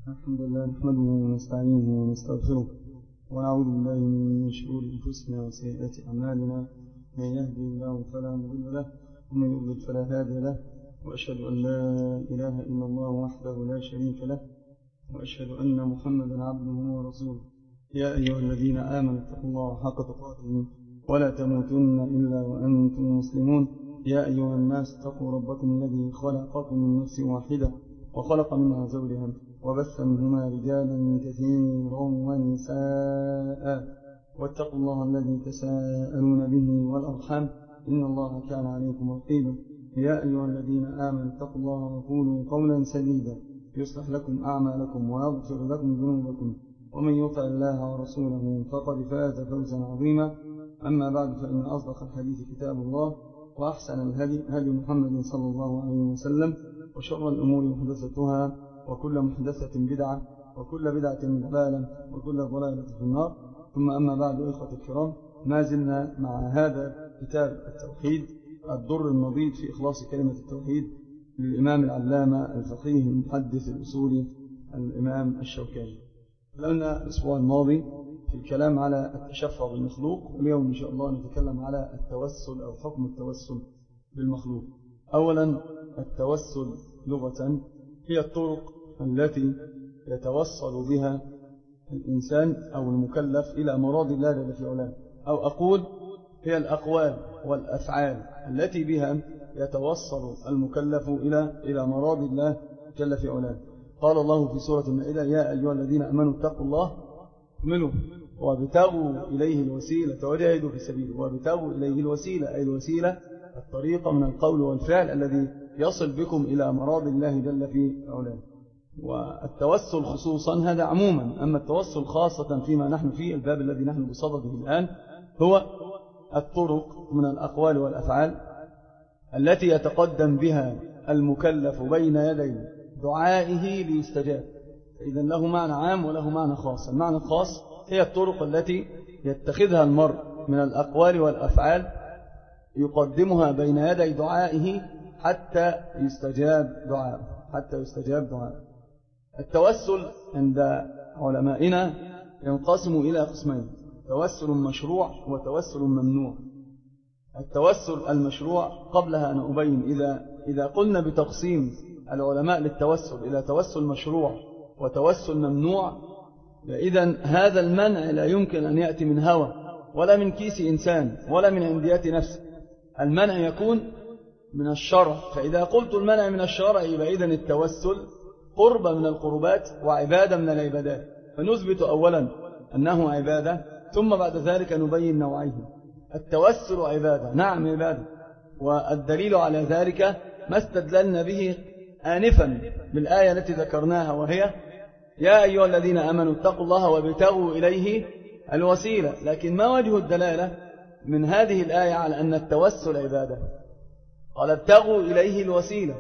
الحمد لله نحمده ونستعينه ونستغفره ونعوذ بالله من شرور أنفسنا وسيئات أعمالنا. من يهدي الله فلا مضل له ومن يضلل فلا هادي له، وأشهد أن لا إله إلا الله وحده لا شريك له، وأشهد أن محمدا عبده ورسوله. يا أيها الذين آمنوا اتقوا الله حق تقاته ولا تموتن إلا وأنتم مسلمون. يا أيها الناس اتقوا ربكم الذي خلقكم من نفس واحدة وخلق منها زوجها وبث منهما رجالا كثيرا ونساء، واتقوا الله الذي تساءلون به والأرحام إن الله كان عليكم رقيبا. يا أيها الذين آمنوا اتقوا الله وقولوا قولا سديدا يصلح لكم أعمالكم ويغفر لكم ذنوبكم، ومن يطع الله ورسوله فقد فاز فوزا عظيما. أما بعد، فإن أصدق الحديث كتاب الله، وأحسن الهدي هدي محمد صلى الله عليه وسلم، وشر الأمور محدثتها، وكل محدثة بدعة، وكل بدعة ضلالة، وكل ضلالة في النار. ثم أما بعد، إخوة الكرام، ما زلنا مع هذا كتاب التوحيد، الدر النضيد في إخلاص كلمة التوحيد للإمام العلامة الفقيه المحدث الأصولي الإمام الشوكاني. لأن الأسبوع الماضي في الكلام على التشفع بالمخلوق، واليوم إن شاء الله نتكلم على التوسل أو حكم التوسل بالمخلوق. أولا، التوسل لغة هي الطرق التي يتوصل بها الإنسان أو المكلف إلى مراد الله جل في علاه، أو أقول هي الأقوال والأفعال التي بها يتوصل المكلف إلى مراد الله جل في علاه. قال الله في سورة المائدة: يا أيها الذين آمنوا اتقوا الله منه وابتغوا إليه الوسيلة وجاهدوا في سبيله. وابتغوا إليه الوسيلة، أي الوسيلة الطريقة من القول والفعل الذي يصل بكم إلى مراد الله جل في علاه. والتوسل خصوصا هذا عموما، أما التوسل خاصة فيما نحن فيه الباب الذي نحن بصدده الآن، هو الطرق من الأقوال والأفعال التي يتقدم بها المكلف بين يدي دعائه ليستجاب. إذن له معنى عام وله معنى خاص. المعنى الخاص هي الطرق التي يتخذها المرء من الأقوال والأفعال يقدمها بين يدي دعائه حتى يستجاب دعاء. التوسل عند علمائنا ينقسم إلى قسمين: توسل مشروع وتوسل ممنوع. التوسل المشروع قبلها أن أبين، إذا قلنا بتقسيم العلماء للتوسل إلى توسل مشروع وتوسل ممنوع، إذن هذا المنع لا يمكن أن يأتي من هوى ولا من كيس إنسان ولا من عنديات نفس. المنع يكون من الشرع. فإذا قلت المنع من الشرع، يبقى إذن التوسل قرب من القربات وعبادة من العبادات. فنثبت أولا أنه عبادة، ثم بعد ذلك نبين نوعيه. التوسل عبادة، نعم عبادة، والدليل على ذلك ما استدللنا به آنفا بالآية التي ذكرناها، وهي: يا أيها الذين آمنوا اتقوا الله وابتغوا إليه الوسيلة. لكن ما وجه الدلالة من هذه الآية على أن التوسل عبادة؟ قال: ابتغوا إليه الوسيلة.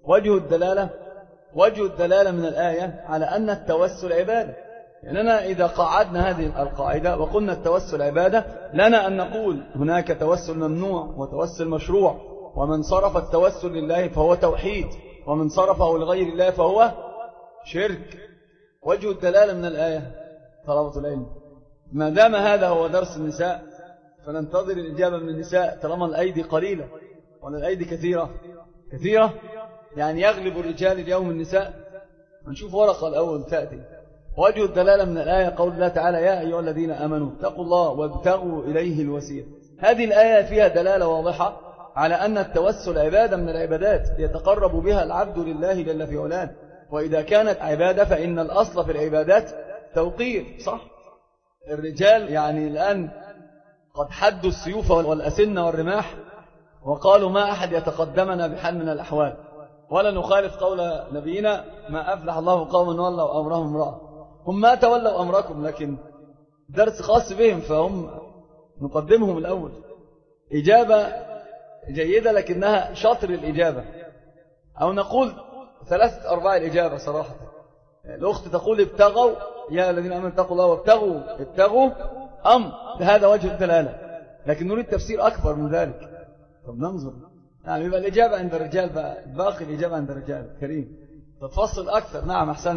وجه الدلالة من الآية على أن التوسل عبادة. لأننا إذا قعدنا هذه القاعدة وقلنا التوسل عبادة، لنا أن نقول هناك توسل ممنوع وتوسل مشروع، ومن صرف التوسل لله فهو توحيد، ومن صرفه لغير الله فهو شرك. وجه الدلالة من الآية طلبة العلم، ما دام هذا هو درس النساء فننتظر الإجابة من النساء، طالما الأيدي قليلة ولا الأيدي كثيرة، يعني يغلب الرجال اليوم النساء. نشوف ورقة الأول تأتي. وجه الدلالة من الآية قول الله تعالى: يا أيها الذين آمنوا اتقوا الله وابتغوا إليه الوسيلة. هذه الآية فيها دلالة واضحة على أن التوسل عبادة من العبادات يتقرب بها العبد لله جل في علاه. وإذا كانت عبادة فإن الأصل في العبادات توقير، صح؟ الرجال يعني الآن قد حدوا السيوف والأسن والرماح وقالوا: ما أحد يتقدمنا بحال من الأحوال، ولا نخالف قول نبينا: ما أفلح الله قوما ولوا أمرهم امرأة. هم ما تولوا أمركم، لكن درس خاص بهم، فهم نقدمهم الأول. إجابة جيدة لكنها شطر الإجابة، أو نقول 3/4 الإجابة صراحة. الأخت تقول: ابتغوا، يا الذين آمنوا اتقوا الله ابتغوا هذا وجه الدلالة، لكن نريد تفسير أكبر من ذلك. طب ننظر، يعني يبقى الإجابة عند الرجال، باقي الإجابة عند الرجال. كريم تتفصل أكثر. نعم أحسن،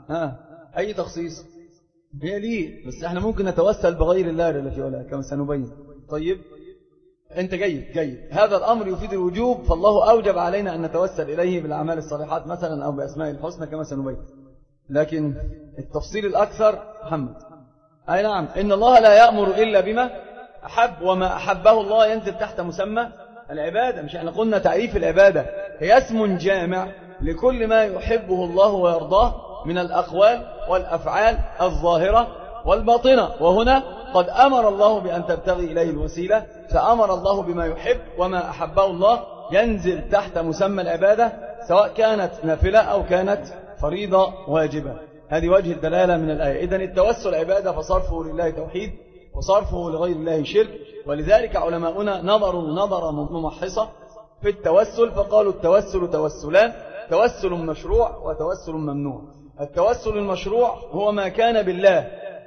أي تخصيص؟ هي ليه، بس احنا ممكن نتوسل بغير الله جل في علاه كما سنبين. طيب انت جيد هذا الأمر يفيد الوجوب، فالله أوجب علينا أن نتوسل إليه بالأعمال الصالحات مثلا أو بأسماء الحسنى كما سنبين. لكن التفصيل الأكثر محمد أي نعم، إن الله لا يأمر إلا بما أحب، وما أحبه الله ينزل تحت مسمى العبادة. مش احنا قلنا تعريف العبادة هي اسم جامع لكل ما يحبه الله ويرضاه من الأقوال والأفعال الظاهرة والباطنة. وهنا قد أمر الله بأن تبتغي إليه الوسيلة، فأمر الله بما يحب، وما أحبه الله ينزل تحت مسمى العبادة سواء كانت نافلة أو كانت فريضة واجبة. هذه وجه الدلالة من الآية. إذن التوسل عبادة، فصرفه لله توحيد وصرفه لغير الله شرك. ولذلك علماؤنا نظر ممحصة في التوسل، فقالوا التوسل توسلان: توسل مشروع وتوسل ممنوع. التوسل المشروع هو ما كان بالله،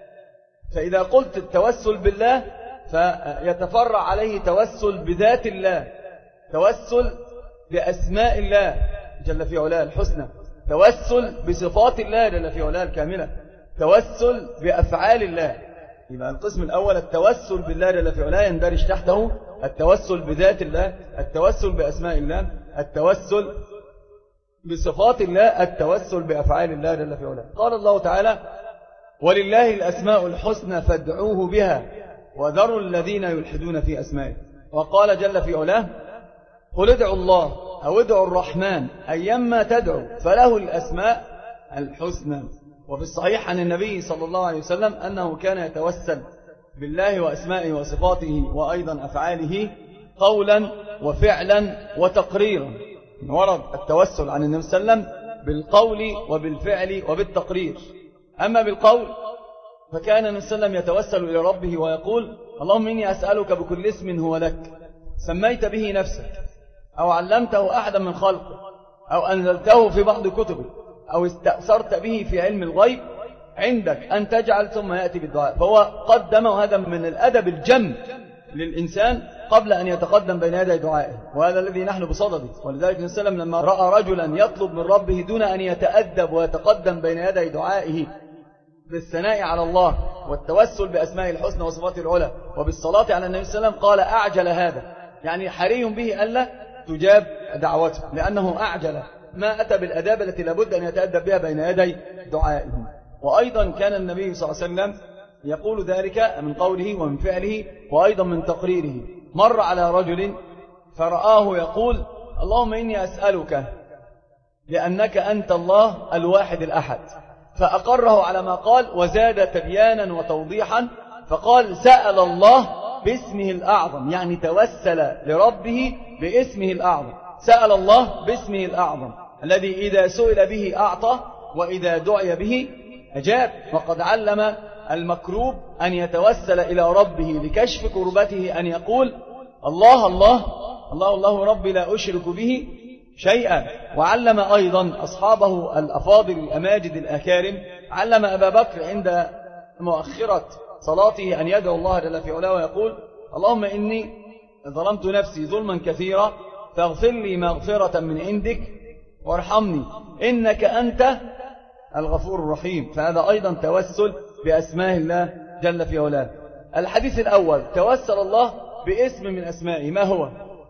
فإذا قلت التوسل بالله فيتفرع عليه توسل بذات الله، توسل بأسماء الله جل في علاه الحسنى، توسل بصفات الله جل في علاه الكاملة، توسل بأفعال الله. يبقى القسم الأول التوسل بالله جل في علاه يندرج تحته التوسل بذات الله، التوسل بأسماء الله، التوسل بصفات الله، التوسل بأفعال الله جل في علاه. قال الله تعالى: ولله الأسماء الحسنى فادعوه بها وذروا الذين يلحدون في أسمائه. وقال جل في علاه: قل ادعوا الله أو ادعوا الرحمن أيما تدعوا فله الأسماء الحسنى. وفي الصحيح عن النبي صلى الله عليه وسلم أنه كان يتوسل بالله وأسمائه وصفاته وأيضا أفعاله قولا وفعلا وتقريرا. ورد التوسل عن النبي صلى الله عليه وسلم بالقول وبالفعل وبالتقرير. أما بالقول فكان النبي صلى الله عليه وسلم يتوسل إلى ربه ويقول: اللهم إني أسألك بكل اسم هو لك سميت به نفسك أو علمته أحدا من خلقك أو أنزلته في بعض كتبك أو استأثرت به في علم الغيب عندك أن تجعل، ثم يأتي بالدعاء. فهو قدم، وهذا من الأدب الجم للإنسان قبل أن يتقدم بين يدي دعائه، وهذا الذي نحن بصدده. ولذلك النبي صلى الله عليه وسلم لما رأى رجلا يطلب من ربه دون أن يتأدب ويتقدم بين يدي دعائه بالثناء على الله والتوسل بأسماء الحسنى وصفاته العلى وبالصلاة على النبي صلى الله عليه وسلم، قال: أعجل هذا، يعني حري به ألا تجاب دعوته، لأنه أعجل، ما أتى بالأداب التي لابد أن يتأدب بها بين يدي دعائه. وأيضا كان النبي صلى الله عليه وسلم يقول ذلك من قوله ومن فعله وأيضا من تقريره. مر على رجل فرآه يقول: اللهم إني أسألك لأنك أنت الله الواحد الأحد، فأقره على ما قال وزاد تبيانا وتوضيحا، فقال: سأل الله باسمه الأعظم، يعني توسل لربه باسمه الأعظم. سأل الله باسمه الأعظم الذي إذا سئل به أعطى وإذا دعي به أجاب. وقد علم المكروب أن يتوسل إلى ربه لكشف كربته أن يقول: الله الله الله الله ربي لا أشرك به شيئا. وعلم أيضا أصحابه الأفاضل الأماجد الأكارم، علم أبا بكر عند مؤخرة صلاته أن يدعو الله جل في علاه ويقول: اللهم إني ظلمت نفسي ظلما كثيرا فاغفر لي مغفرة من عندك وارحمني إنك أنت الغفور الرحيم. فهذا أيضا توسل بأسماء الله جل في علاه. الحديث الأول توسل الله باسم من أسمائه، ما هو؟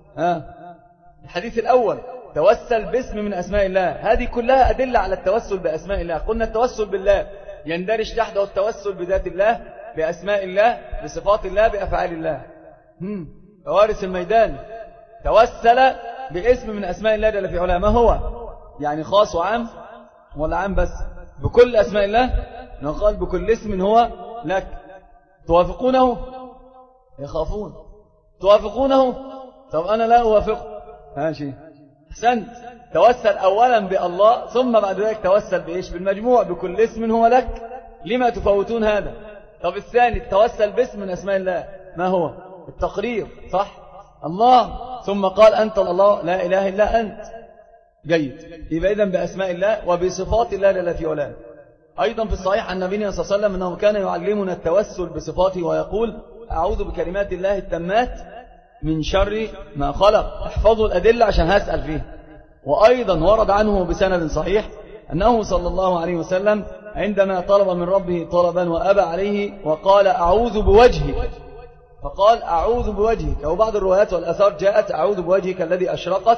الحديث الأول توسل باسم من أسماء الله. هذه كلها أدلة على التوسل بأسماء الله. قلنا التوسل بالله يندرج تحته التوسل بذات الله، بأسماء الله، بصفات الله، بأفعال الله. فوارث الميدان توسل باسم من أسماء الله جل في علاه، ما هو؟ يعني خاص وعام ولا عام بس؟ بكل أسماء الله. نقال بكل اسم هو لك. توافقونه؟ يخافون. توافقونه؟ طب أنا لا أوافقه. ماشي، أحسنت. توسل أولا بالله، ثم بعد ذلك توسل بإيش؟ بالمجموع، بكل اسم هو لك. لما تفوتون هذا؟ طب الثاني توسل باسم من أسماء الله، ما هو؟ التقرير، صح؟ الله، ثم قال أنت الله لا إله إلا أنت. جيد. يبقى إذن بأسماء الله وبصفات الله جل في علاه. أيضا في الصحيح عن النبي صلى الله عليه وسلم أنه كان يعلمنا التوسل بصفاته ويقول: أعوذ بكلمات الله التامات من شر ما خلق. احفظوا الأدلة عشان هسأل فيه. وأيضا ورد عنه بسند صحيح أنه صلى الله عليه وسلم عندما طلب من ربه طلبا وأبى عليه وقال أعوذ بوجهك، فقال أعوذ بوجهك. أو بعض الروايات والأثار جاءت أعوذ بوجهك الذي أشرقت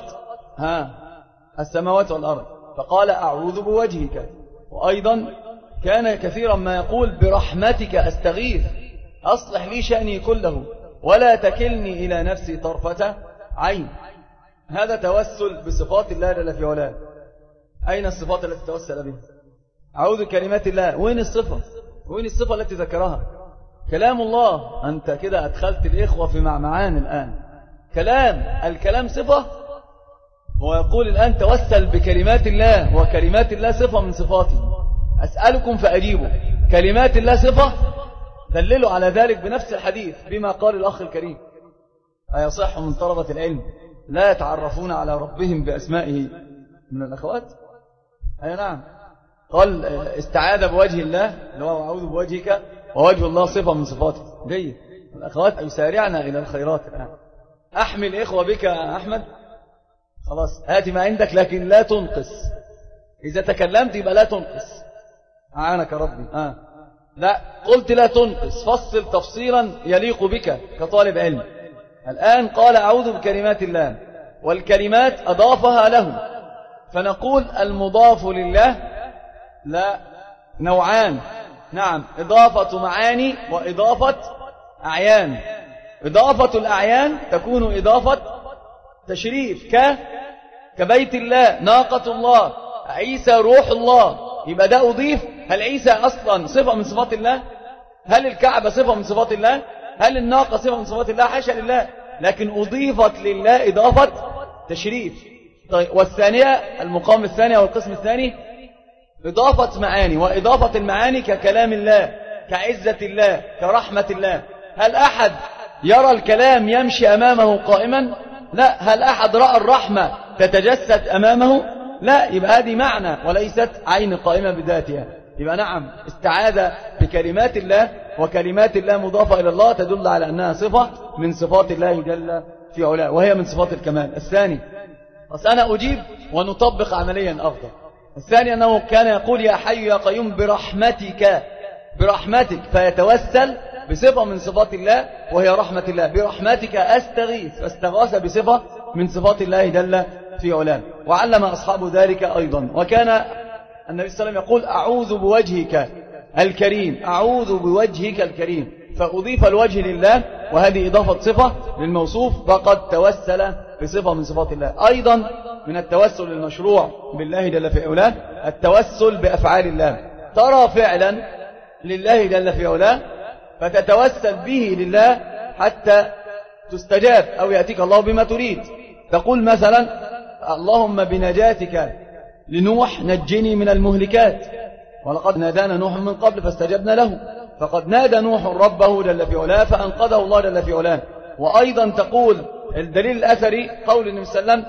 السماوات والأرض، فقال أعوذ بوجهك. وأيضا كان كثيرا ما يقول برحمتك أستغيث أصلح لي شأني كله ولا تكلني إلى نفسي طرفة عين. هذا توسل بصفات الله جل في علاه. أين الصفات التي توسل بها؟ أعوذ بكلمات الله. وين الصفة؟ وين الصفة التي ذكرها؟ كلام الله. أنت كده أدخلت الإخوة في معمعان الآن. الكلام صفة، ويقول الآن توسل بكلمات الله، وكلمات الله صفة من صفاته. أسألكم فأجيبوا. كلمات الله صفة، دللوا على ذلك بنفس الحديث بما قال الأخ الكريم: أيصح من طلبة العلم لا يتعرفون على ربهم بأسمائه من الأخوات؟ أي نعم. قال استعاذ بوجه الله اللي هو أعوذ بوجهك، ووجه الله صفة من صفاته. جيد. الأخوات يسارعنا إلى الخيرات الآن. أحمل إخوة بك يا أحمد. خلاص هاتي ما عندك، لكن لا تنقص. إذا تكلمت يبقى لا تنقص. أعانك ربي. لا، قلت لا تنقص، فصل تفصيلا يليق بك كطالب علم. الآن قال أعوذ بكلمات الله، والكلمات أضافها له، فنقول المضاف لله لا نوعان. نعم، إضافة معاني وإضافة أعيان. إضافة الأعيان تكون إضافة تشريف، كبيت الله، ناقة الله، عيسى روح الله، يبقى ده أضيف. هل عيسى أصلا صفة من صفات الله؟ هل الكعبة صفة من صفات الله؟ هل الناقة صفة من صفات الله؟ حاشا لله، لكن أضيفت لله إضافة تشريف. طيب، والثانية المقام الثاني والقسم الثاني إضافة معاني، وإضافة المعاني ككلام الله، كعزة الله، كرحمة الله. هل أحد يرى الكلام يمشي أمامه قائما؟ لا. هل أحد رأى الرحمة تتجسد أمامه؟ لا. يبقى هذه معنى وليست عين قائمة بذاتها. يبقى نعم، استعاذ بكلمات الله، وكلمات الله مضافة إلى الله تدل على أنها صفة من صفات الله جل في علاه، وهي من صفات الكمال. الثاني، بس أنا أجيب ونطبق عمليا أفضل. الثاني أنه كان يقول يا حي يا قيوم برحمتك، فيتوسل بصفة من صفات الله وهي رحمة الله. برحمتك أستغيث، فاستغاث بصفة من صفات الله جل في علاه. وعلم أصحاب ذلك أيضا. وكان النبي صلى الله عليه وسلم يقول أعوذ بوجهك الكريم، أعوذ بوجهك الكريم، فأضيف الوجه لله، وهذه إضافة صفة للموصوف، فقد توسل بصفة من صفات الله. أيضا من التوسل المشروع بالله جل في علاه التوسل بأفعال الله. ترى فعلا لله جل في علاه فتتوسل به لله حتى تستجاب أو يأتيك الله بما تريد. تقول مثلا اللهم بنجاتك لنوح نجني من المهلكات، ولقد نادانا نوح من قبل فاستجبنا له. فقد نادى نوح ربه جل في علاه فأنقذه الله جل في علاه. وأيضا تقول الدليل الأثري قول النبي صلى الله عليه وسلم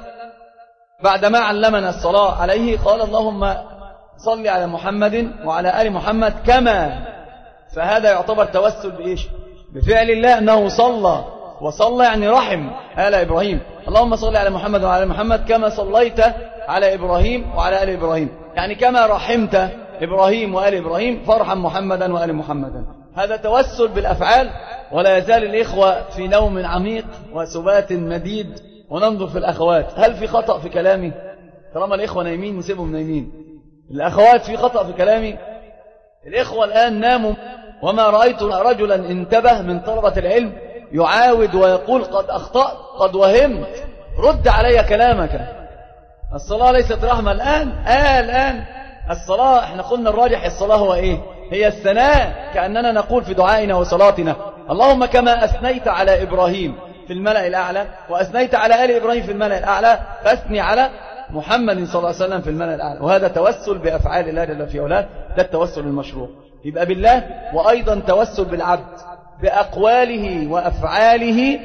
بعدما علمنا الصلاة عليه قال اللهم صل على محمد وعلى آل محمد كما. فهذا يعتبر توسل بإيش؟ بفعل الله، أنه صلى، وصلى يعني رحم آل إبراهيم. اللهم صل على محمد وعلى آل محمد كما صليت على إبراهيم وعلى آل إبراهيم، يعني كما رحمت إبراهيم وآل إبراهيم فارحم محمدا وآل محمدا. هذا توسل بالأفعال. ولا يزال الإخوة في نوم عميق وسبات مديد. وننظر في الأخوات، هل في خطأ في كلامي؟ طالما الإخوة نايمين نسيبهم نايمين. الأخوات في خطأ في كلامي؟ الإخوة الآن ناموا، وما رأيت رجلا انتبه من طلبة العلم يعاود ويقول قد أخطأت، قد وهمت، رد علي كلامك. الصلاة ليست رحمة. الآن الصلاة احنا قلنا الراجح الصلاة هو ايه؟ هي الثناء، كأننا نقول في دعائنا وصلاتنا اللهم كما أثنيت على إبراهيم في الملأ الأعلى وأثنيت على آل إبراهيم في الملأ الأعلى فاثني على محمد صلى الله عليه وسلم في الملأ الأعلى. وهذا توسل بأفعال الله جل في علاه، ده التوسل المشروع. يبقى بالله. وأيضا توسل بالعبد بأقواله وأفعاله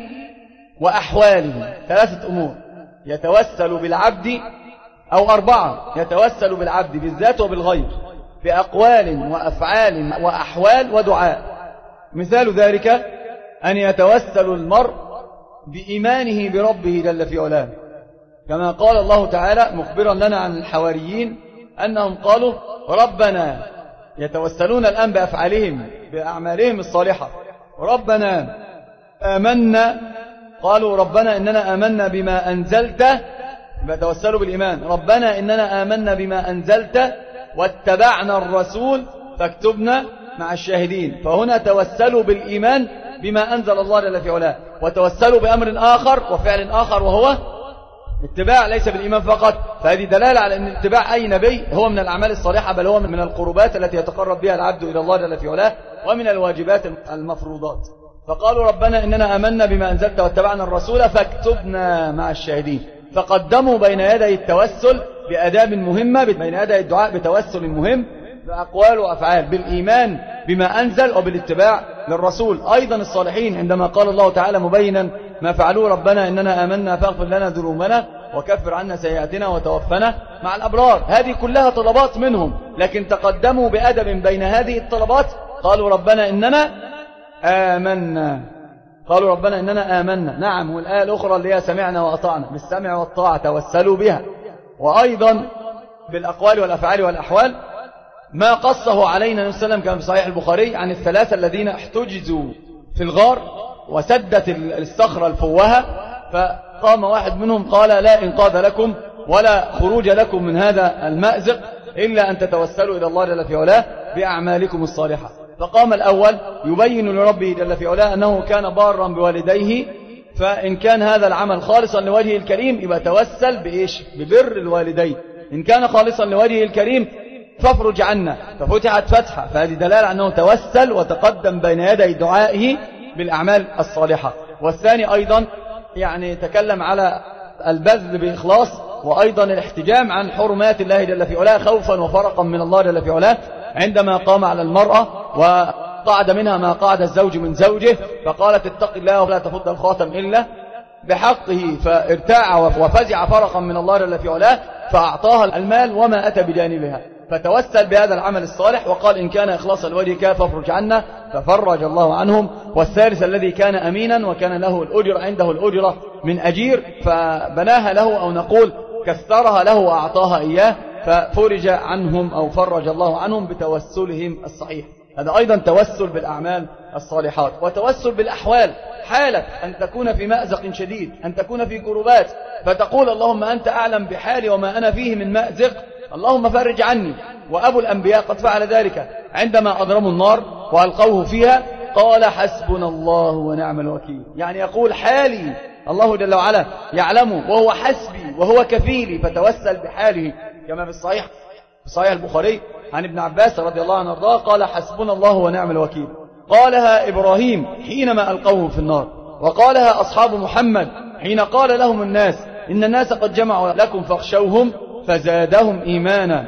وأحواله. 3 أمور يتوسل بالعبد، أو 4 يتوسل بالعبد بالذات وبالغير، بأقوال وأفعال وأحوال ودعاء. مثال ذلك أن يتوسل المرء بإيمانه بربه جل في علاه، كما قال الله تعالى مخبرا لنا عن الحواريين أنهم قالوا ربنا يتوسلون الآن بأفعالهم بأعمالهم الصالحة. ربنا آمنا، قالوا ربنا إننا آمنا بما أنزلت، يتوسلوا بالإيمان. ربنا إننا آمنا بما أنزلت واتبعنا الرسول فاكتبنا مع الشاهدين. فهنا توسلوا بالإيمان بما أنزل الله جل في علاه، وتوسلوا بأمر آخر وفعل آخر وهو اتباع، ليس بالإيمان فقط. فهذه دلالة على أن اتباع أي نبي هو من الأعمال الصالحة، بل هو من القربات التي يتقرب بها العبد إلى الله جل في علاه، ومن الواجبات المفروضات. فقالوا ربنا إننا آمنا بما أنزلت واتبعنا الرسول فاكتبنا مع الشاهدين. فقدموا بين يدي التوسل بأداب مهمة، بين يدي الدعاء بتوسل مهم بأقوال وأفعال، بالإيمان بما أنزل وبالاتباع للرسول. أيضا الصالحين عندما قال الله تعالى مبينا ما فعلوا ربنا إننا آمنا فاغفر لنا ذنوبنا وكفر عنا سيئاتنا وتوفنا مع الأبرار. هذه كلها طلبات منهم، لكن تقدموا بأدب بين هذه الطلبات. قالوا ربنا إننا آمنا، قالوا ربنا إننا آمنا. نعم، والآية الأخرى اللي هي سمعنا وأطعنا، بالسمع والطاعة توسلوا بها. وأيضا بالأقوال والأفعال والأحوال ما قصه علينا النبي صلى الله عليه وسلم كما في صحيح البخاري عن الثلاثة الذين احتجزوا في الغار وسدت الصخرة الفوهة، فقام واحد منهم قال لا إنقاذ لكم ولا خروج لكم من هذا المأزق إلا أن تتوسلوا إلى الله جل في علاه بأعمالكم الصالحة. فقام الأول يبين لربه جل في علاه أنه كان بارا بوالديه، فإن كان هذا العمل خالصا لوجهه الكريم يبقى توسل بإيش؟ ببر الوالدين. إن كان خالصا لوجهه الكريم فافرج عنا، ففتحت فتحة. فهذه دلالة أنه توسل وتقدم بين يدي دعائه بالأعمال الصالحة. والثاني أيضا يعني تكلم على البذل بإخلاص، وأيضا الاحتجام عن حرمات الله جل في علاه خوفا وفرقا من الله جل في علاه، عندما قام على المرأة وقعد منها ما قعد الزوج من زوجه، فقالت اتق الله ولا تفض الخاتم إلا بحقه، فارتاع وفزع فرقا من الله جل في علاه، فأعطاها المال وما أتى بجانبها. فتوسل بهذا العمل الصالح وقال إن كان إخلاصا لوجهك فافرج عنا، ففرج الله عنهم. والثالث الذي كان أمينا وكان له الأجر، عنده الأجرة من أجير، فبناها له أو نقول كثرها له وأعطاها إياه، ففرج عنهم أو فرج الله عنهم بتوسلهم الصحيح. هذا أيضا توسل بالأعمال الصالحات. وتوسل بالأحوال، حالة أن تكون في مأزق شديد، أن تكون في كربات، فتقول اللهم أنت أعلم بحالي وما أنا فيه من مأزق، اللهم فرج عني. وأبو الأنبياء قد فعل ذلك عندما أضرموا النار وألقوه فيها، قال حسبنا الله ونعم الوكيل. يعني يقول حالي الله جل وعلا يعلمه وهو حسبي وهو كفيلي، فتوسل بحاله كما في صحيح البخاري عن ابن عباس رضي الله عنه وارضاه قال حسبنا الله ونعم الوكيل. قالها إبراهيم حينما ألقوه في النار، وقالها أصحاب محمد حين قال لهم الناس إن الناس قد جمعوا لكم فاخشوهم فزادهم إيمانا.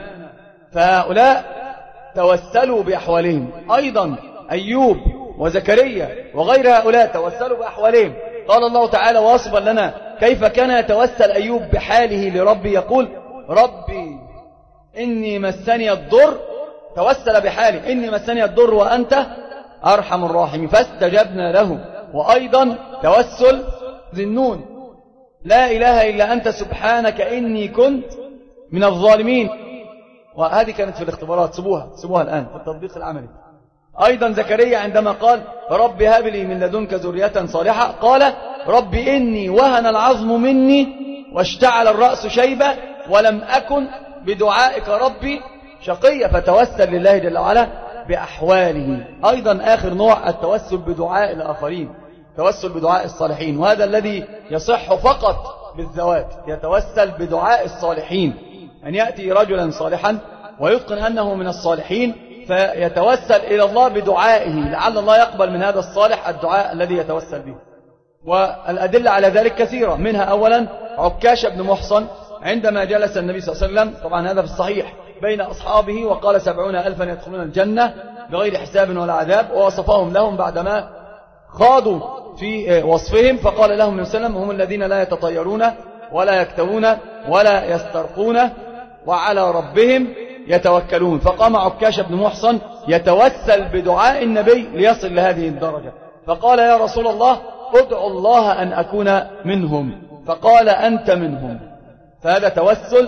فهؤلاء توسلوا بأحوالهم. أيضا أيوب وزكريا وغير هؤلاء توسلوا بأحوالهم. قال الله تعالى واصفا لنا كيف كان يتوسل أيوب بحاله لربي، يقول ربي إني مسني الضر، توسل بحاله إني مسني الضر وأنت أرحم الراحمين فاستجبنا له. وأيضا توسل ذي النون لا إله إلا أنت سبحانك إني كنت من الظالمين. وهذه كانت في الاختبارات، سبوها الآن في التطبيق العملي. أيضا زكريا عندما قال رب هب لي من لدنك ذرية صالحة، قال رب إني وهن العظم مني واشتعل الرأس شيبة ولم أكن بدعائك ربي شقيا، فتوسل لله جل وعلا بأحواله. أيضا آخر نوع التوسل بدعاء الآخرين، توسل بدعاء الصالحين، وهذا الذي يصح فقط بالذوات. يتوسل بدعاء الصالحين، أن يأتي رجلا صالحا ويتقن أنه من الصالحين فيتوسل إلى الله بدعائه لعل الله يقبل من هذا الصالح الدعاء الذي يتوسل به. والأدلة على ذلك كثيرة، منها أولا عكاش بن محصن عندما جلس النبي صلى الله عليه وسلم، طبعا هذا في الصحيح، بين أصحابه وقال 70,000 يدخلون الجنة بغير حساب ولا عذاب، ووصفهم لهم بعدما خاضوا في وصفهم، فقال لهم النبي صلى الله عليه وسلم هم الذين لا يتطيرون ولا يكتوون ولا يسترقون وعلى ربهم يتوكلون. فقام عكاش بن محصن يتوسل بدعاء النبي ليصل لهذه الدرجة، فقال يا رسول الله ادعو الله أن أكون منهم، فقال أنت منهم. فهذا توسل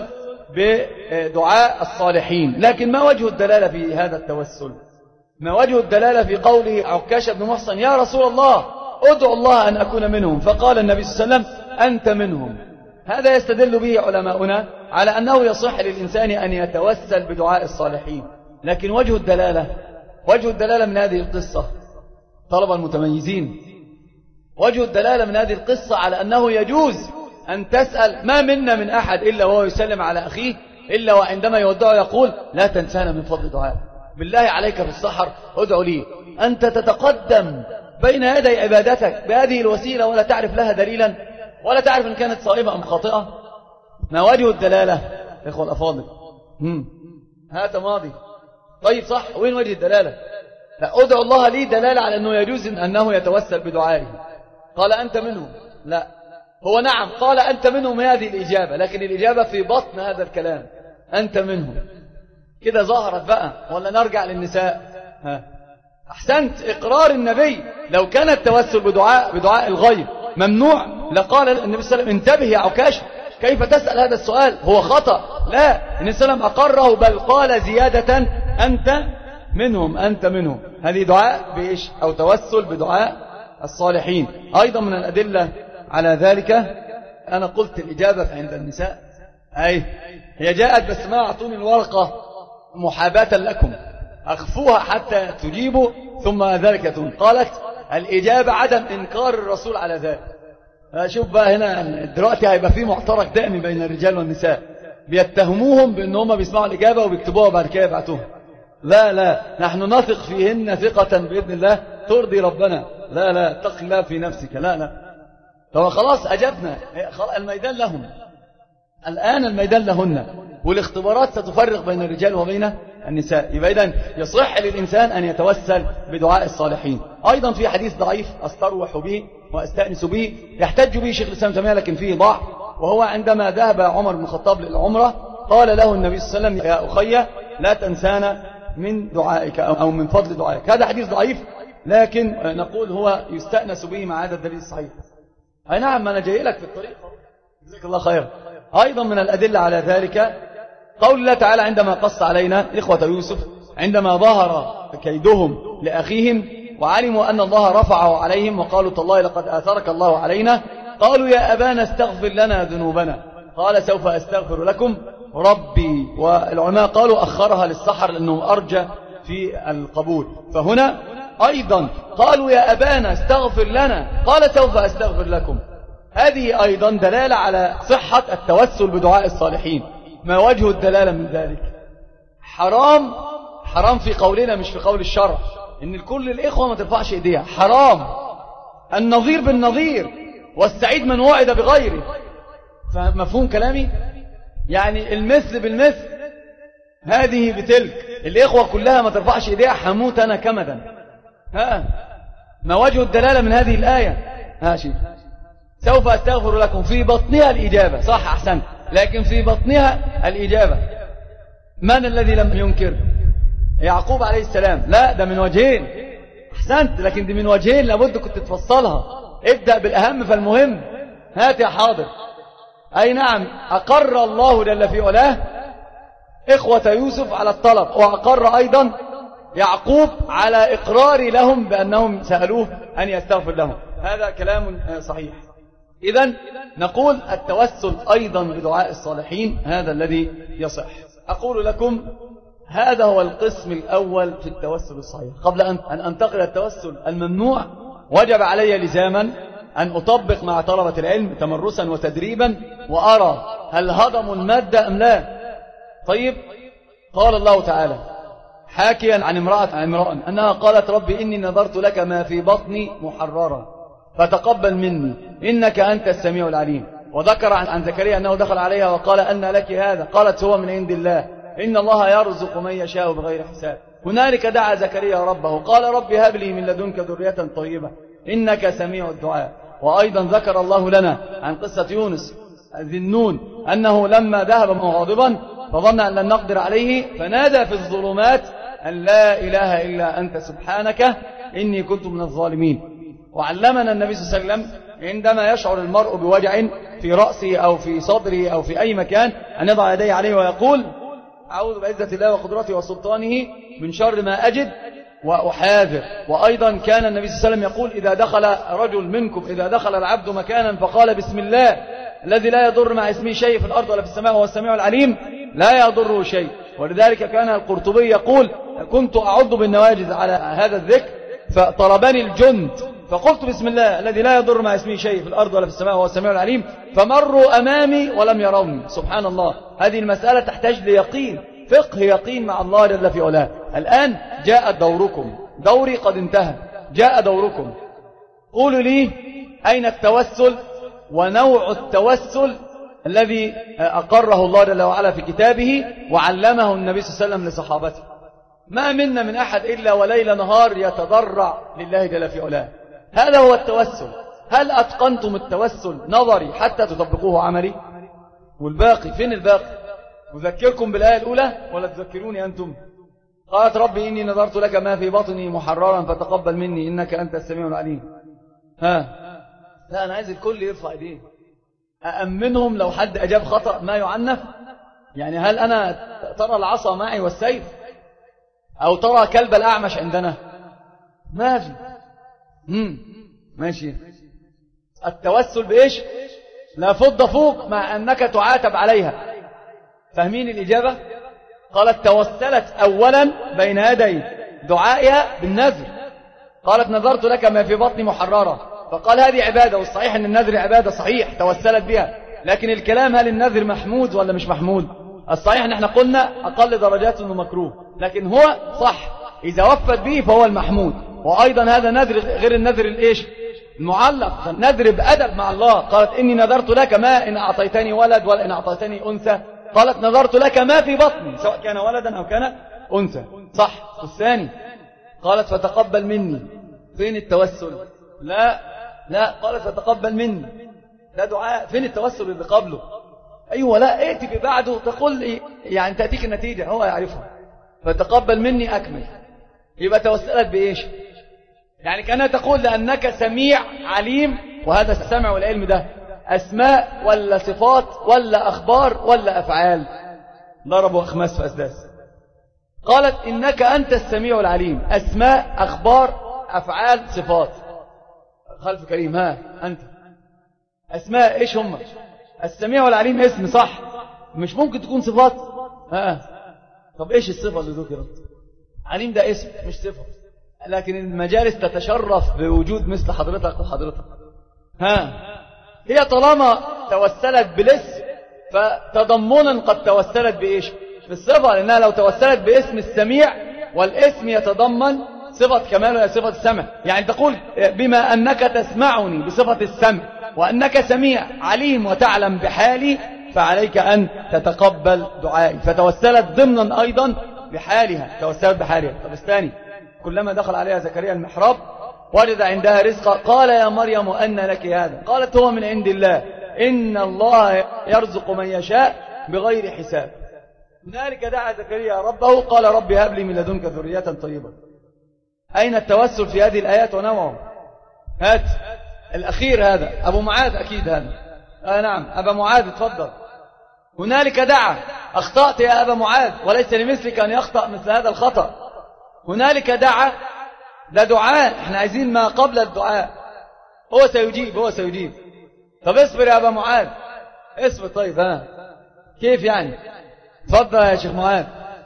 بدعاء الصالحين. لكن ما وجه الدلالة في هذا التوسل؟ ما وجه الدلالة في قوله عكاشة بن محصن يا رسول الله ادعو الله أن أكون منهم، فقال النبي صلى الله عليه وسلم أنت منهم. هذا يستدل به علماؤنا على أنه يصح للإنسان أن يتوسل بدعاء الصالحين. لكن وجه الدلالة من هذه القصة طلب المتميزين، وجه الدلالة من هذه القصة على أنه يجوز أن تسأل. ما منا من أحد إلا وهو يسلم على أخيه إلا وعندما يودعه يقول لا تنسانا من فضل دعاء، بالله عليك في السحر ادعو لي. أنت تتقدم بين يدي عبادتك بهذه الوسيلة ولا تعرف لها دليلا، ولا تعرف إن كانت صائبة أم خاطئة. ما وجه الدلالة إخوة الأفاضل؟ هات ماضي. طيب صح، وين وجه الدلالة؟ لا، ادعو الله لي دلالة على أنه يجوز أنه يتوسل بدعائه. قال أنت منهم، لا، هو نعم قال أنت منهم هذه الإجابة، لكن الإجابة في بطن هذا الكلام أنت منهم. كده ظهرت بقى، ولا نرجع للنساء؟ أحسنت، إقرار النبي. لو كان التوسل بدعاء الغيب ممنوع لقال النبي صلى الله عليه وسلم انتبه يا عكاشة، كيف تسأل هذا السؤال؟ هو خطأ. لا، النبي صلى الله عليه وسلم أقره، بل قال زيادة أنت منهم. هذه دعاء بإيش؟ أو توسل بدعاء الصالحين. أيضا من الأدلة على ذلك أنا قلت الإجابة عند النساء، هي جاءت بس ما أعطوني الورقة محاباة لكم، أخفوها حتى تجيبوا ثم ذلك قالت الإجابة عدم إنكار الرسول على ذلك. شوف بقى هنا دلوقتي هيبقى فيه معترك دائم بين الرجال والنساء، بيتهموهم بأنهم بيسمعوا الإجابة وبيكتبوها بعد كده يبعتوها. لا، نحن نثق فيهن ثقة بإذن الله ترضي ربنا. لا اتق الله في نفسك. لا طب خلاص أجبنا، الميدان لهم الآن، الميدان لهن، والاختبارات ستفرق بين الرجال وبين النساء. يبقى إذن يصح للإنسان أن يتوسل بدعاء الصالحين. أيضا في حديث ضعيف أستروح به وأستأنس به يحتج به شيخ الإسلام تيمية لكن فيه ضعف، وهو عندما ذهب عمر بن الخطاب للعمرة قال له النبي صلى الله عليه وسلم يا أخي لا تنسانا من دعائك أو من فضل دعائك. هذا حديث ضعيف، لكن نقول هو يستأنس به مع هذا الدليل الصحيح. أي نعم، ما أنا جاي لك في الطريق، جزاك الله خير. أيضا من الأدلة على ذلك قول الله تعالى عندما قص علينا إخوة يوسف عندما ظهر كيدهم لأخيهم وعلموا أن الله رفعه عليهم وقالوا تالله لقد آثرك الله علينا، قالوا يا أبانا استغفر لنا ذنوبنا، قال سوف أستغفر لكم ربي. والعلماء قالوا أخرها للسحر لأنه أرجى في القبول. فهنا أيضا قالوا يا أبانا استغفر لنا، قال سوف أستغفر لكم. هذه أيضا دلالة على صحة التوسل بدعاء الصالحين. ما وجه الدلالة من ذلك؟ حرام في قولنا مش في قول الشرع، إن كل الإخوة ما ترفعش إيديها، حرام. النظير بالنظير والسعيد من وعد بغيره. فمفهوم كلامي؟ يعني المثل بالمثل، هذه بتلك. الإخوة كلها ما ترفعش إيديها، حموت أنا كمدا. ما وجه الدلالة من هذه الآية؟ شيء سوف أستغفر لكم، في بطنها الإجابة، صح أحسنت، لكن في بطنها الإجابة. من الذي لم ينكر؟ يعقوب عليه السلام. لا، ده من وجهين، أحسنت، لكن دي من وجهين لابد كنت تفصلها. ابدأ بالأهم فالمهم. هات يا حاضر. أي نعم، أقر الله جل في علاه إخوة يوسف على الطلب، وأقر أيضا يعقوب على إقرار لهم بأنهم سألوه أن يستغفر لهم. هذا كلام صحيح. إذن نقول التوسل أيضا بدعاء الصالحين هذا الذي يصح. أقول لكم هذا هو القسم الأول في التوسل الصحيح. قبل أن أنتقل التوسل الممنوع وجب علي لزاما أن أطبق مع طلبة العلم تمرسا وتدريبا وأرى هل هضموا المادة أم لا. طيب، قال الله تعالى حاكيا عن امرأة عمران أنها قالت ربي إني نظرت لك ما في بطني محررا فتقبل مني إنك أنت السميع العليم. وذكر عن زكريا أنه دخل عليها وقال أن لك هذا، قالت هو من عند الله إن الله يرزق من يشاء بغير حساب. هنالك دعا زكريا ربه قال ربي هب لي من لدنك ذرية طيبة إنك سميع الدعاء. وأيضا ذكر الله لنا عن قصة يونس ذي النون أنه لما ذهب مغاضبا فظن أن لن نقدر عليه فنادى في الظلمات أن لا إله إلا أنت سبحانك إني كنت من الظالمين. وعلمنا النبي صلى الله عليه وسلم عندما يشعر المرء بوجع في رأسه أو في صدره أو في أي مكان أن يضع يديه عليه ويقول أعوذ بعزة الله وقدرته وسلطانه من شر ما أجد وأحاذر. وأيضا كان النبي صلى الله عليه وسلم يقول إذا دخل رجل منكم، إذا دخل العبد مكانا فقال بسم الله الذي لا يضر مع اسمه شيء في الأرض ولا في السماء وهو السميع العليم لا يضره شيء. ولذلك كان القرطبي يقول كنت أعض بالنواجذ على هذا الذكر فطربني الجند فقلت بسم الله الذي لا يضر مع اسمه شيء في الأرض ولا في السماء وهو السميع العليم فمروا أمامي ولم يروني. سبحان الله، هذه المسألة تحتاج ليقين، فقه يقين مع الله جل في علاه. الآن جاء دوركم، دوري قد انتهى، جاء دوركم. قولوا لي أين التوسل ونوع التوسل الذي أقره الله جل وعلا في كتابه وعلمه النبي صلى الله عليه وسلم لصحابته. ما منا من أحد إلا وليل نهار يتضرع لله جل في علاه. هذا هو التوسل. هل أتقنتم التوسل نظري حتى تطبقوه عملي؟ والباقي فين الباقي؟ أذكركم بالآية الأولى ولا تذكروني أنتم؟ قالت ربي إني نظرت لك ما في بطني محررا فتقبل مني إنك أنت السميع العليم. لا أنا عايز الكل يرفع إيديه. أأمنهم لو حد أجاب خطأ ما يعنف؟ يعني هل أنا ترى العصا معي والسيف أو ترى كلب الأعمش عندنا؟ ما في. ماشي. التوسل بإيش؟ لا فض فوق مع أنك تعاتب عليها. فاهمين الإجابة؟ قالت توسلت أولا بين يدي دعائها بالنذر. قالت نذرت لك ما في بطني محررة، فقال هذه عبادة، والصحيح أن النذر عبادة صحيح توسلت بها، لكن الكلام هل النذر محمود ولا مش محمود؟ الصحيح أن احنا قلنا أقل درجات أنه مكروه، لكن هو صح إذا وفت به فهو المحمود. وأيضا هذا نذر غير النذر الإيش؟ المعلق، نذر بأدب مع الله. قالت إني نذرت لك ما إن أعطيتني ولد ولا إن أعطيتني أنثى. قالت نذرت لك ما في بطني سواء كان ولدا أو كان أنثى. صح. الثاني قالت فتقبل مني. فين التوسل؟ لا قالت فتقبل مني، لا دعاء. فين التوسل اللي قبله؟ أيوة لا ائتي ببعده تقول يعني تأتيك النتيجة هو يعرفها. فتقبل مني أكمل. يبقى توسلت بإيش؟ يعني كانها تقول لأنك سميع عليم. وهذا السمع والعلم ده أسماء ولا صفات ولا أخبار ولا أفعال؟ ضربوا أخماس في أسداس. قالت إنك أنت السميع العليم، أسماء أخبار أفعال صفات. خلف كريم أنت أسماء إيش هم؟ السميع والعليم اسم صح، مش ممكن تكون صفات. طب إيش الصفة اللي ذكرت؟ عليم ده اسم مش صفة، لكن المجالس تتشرف بوجود مثل حضرتك وحضرتك. هي طالما توسلت بالاسم فتضمنا قد توسلت بإيش؟ بالصفة، لأنها لو توسلت باسم السميع والاسم يتضمن صفة كمال ولا صفة السمع. يعني تقول بما أنك تسمعني بصفة السمع وأنك سميع عليم وتعلم بحالي فعليك أن تتقبل دعائي. فتوسلت ضمنا أيضا بحالها، توسلت بحالها. طب الثاني كلما دخل عليها زكريا المحراب وجد عندها رزقا قال يا مريم أن لك هذا؟ قالت هو من عند الله إن الله يرزق من يشاء بغير حساب. هنالك دعا زكريا ربه قال رب هب لي من لدنك ذرية طيبة. أين التوسل في هذه الآيات ونوعه؟ هات الأخير هذا أبو معاذ أكيد هذا. نعم أبا معاذ اتفضل. هنالك دعا أخطأت يا أبا معاذ وليس لمثلك أن يخطأ مثل هذا الخطأ. هنالك دعا، ده دعاء، احنا عايزين ما قبل الدعاء. هو سيجيب. طب اصبر يا أبا معاذ، اصبر. طيب كيف يعني؟ تفضل يا شيخ معاذ.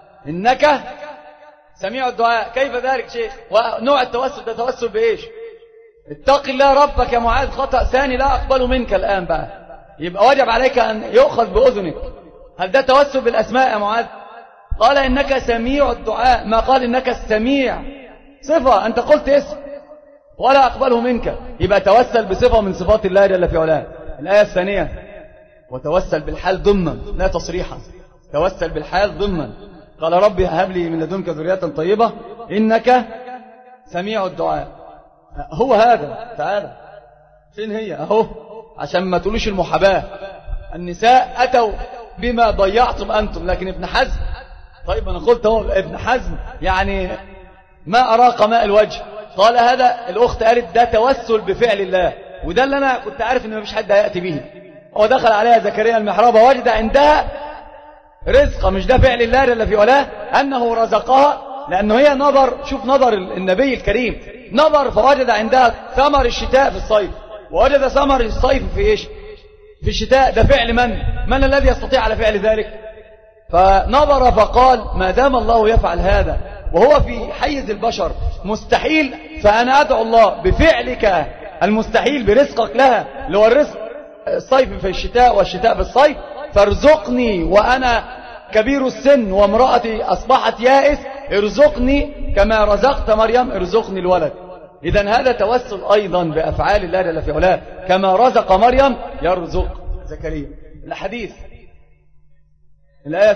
إنك سميع الدعاء. كيف ذلك شيخ؟ ونوع التوسل ده توسل بإيش؟ اتق الله ربك يا معاذ. خطأ ثاني لا أقبل منك الآن بقى، يبقى واجب عليك أن يؤخذ بأذنك. هل ده توسل بالأسماء يا معاذ؟ قال إنك سميع الدعاء، ما قال إنك السميع صفة، أنت قلت اسم ولا أقبله منك. يبقى توسل بصفة من صفات الله جل في علاه. الآية الثانية وتوسل بالحال ضمنا لا تصريحا، توسل بالحال ضمنا. قال ربي هب لي من لدنك ذرية طيبة إنك سميع الدعاء. هو هذا. تعالى فين هي أهو، عشان ما تقولوش المحاباة. النساء أتوا بما ضيعتم أنتم، لكن ابن حزم، طيب أنا قلت هو ابن حزم يعني ما أراق ماء الوجه. قال هذا، الأخت قالت ده توسل بفعل الله، وده اللي أنا كنت عارف إن مفيش حد هيأتي به. ودخل عليها زكريا المحراب وجد عندها رزقا، مش ده فعل الله جل في علاه أنه رزقها، لأنه هي نظر، شوف نظر النبي الكريم، نظر فوجد عندها ثمر الشتاء في الصيف، ووجد ثمر الصيف في إيش؟ في الشتاء. ده فعل من الذي يستطيع على فعل ذلك؟ فنظر فقال ما دام الله يفعل هذا وهو في حيز البشر مستحيل، فأنا أدعو الله بفعلك المستحيل برزقك لها، اللي هو الرزق الصيف في الشتاء والشتاء في الصيف، فارزقني وأنا كبير السن وامرأتي أصبحت يائس، ارزقني كما رزقت مريم، ارزقني الولد. إذن هذا توسل أيضا بأفعال الله جل في علاه، كما رزق مريم يرزق زكريا. الحديث الآية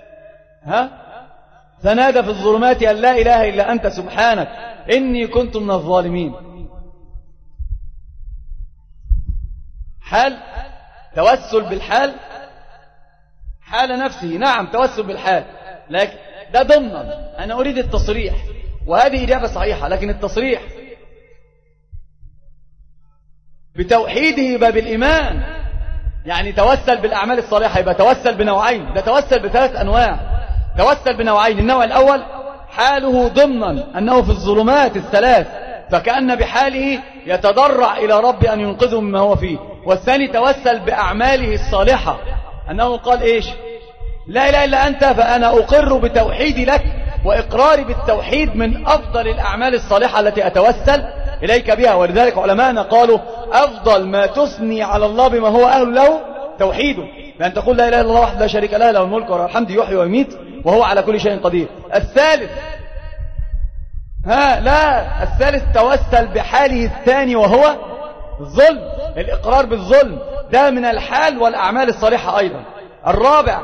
فنادى في الظلمات أن لا إله إلا أنت سبحانك إني كنت من الظالمين. حال توسل بالحال، حال نفسه، نعم توسل بالحال، لكن ده ضمنا. أنا أريد التصريح، وهذه إجابة صحيحة، لكن التصريح بتوحيده يبقى بالإيمان، يعني توسل بالأعمال الصالحة يبقى توسل بنوعين، ده توسل بثلاث أنواع. توسل بنوعين، النوع الأول حاله ضمنا أنه في الظلمات الثلاث، فكأن بحاله يتضرع إلى رب أن ينقذه مما هو فيه. والثاني توسل بأعماله الصالحة، أنه قال إيش؟ لا إله إلا أنت، فأنا أقر بتوحيدي لك، وإقراري بالتوحيد من أفضل الأعمال الصالحة التي أتوسل إليك بها. ولذلك علماءنا قالوا أفضل ما تثني على الله بما هو أهل له توحيده، بأن تقول لا إله إلا الله وحده لا شريك له، له الملك وله الحمد يحيي ويميت وهو على كل شيء قدير. الثالث الثالث توسل بحاله الثاني وهو الظلم، الإقرار بالظلم، ده من الحال والأعمال الصالحة أيضا. الرابع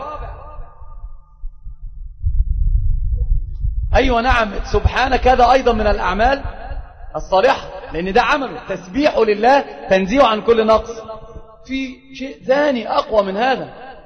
أيوة نعم سبحانك، هذا أيضا من الأعمال الصالحة، لأن ده عمله تسبيح لله تنزيه عن كل نقص. في شيء ثاني أقوى من هذا،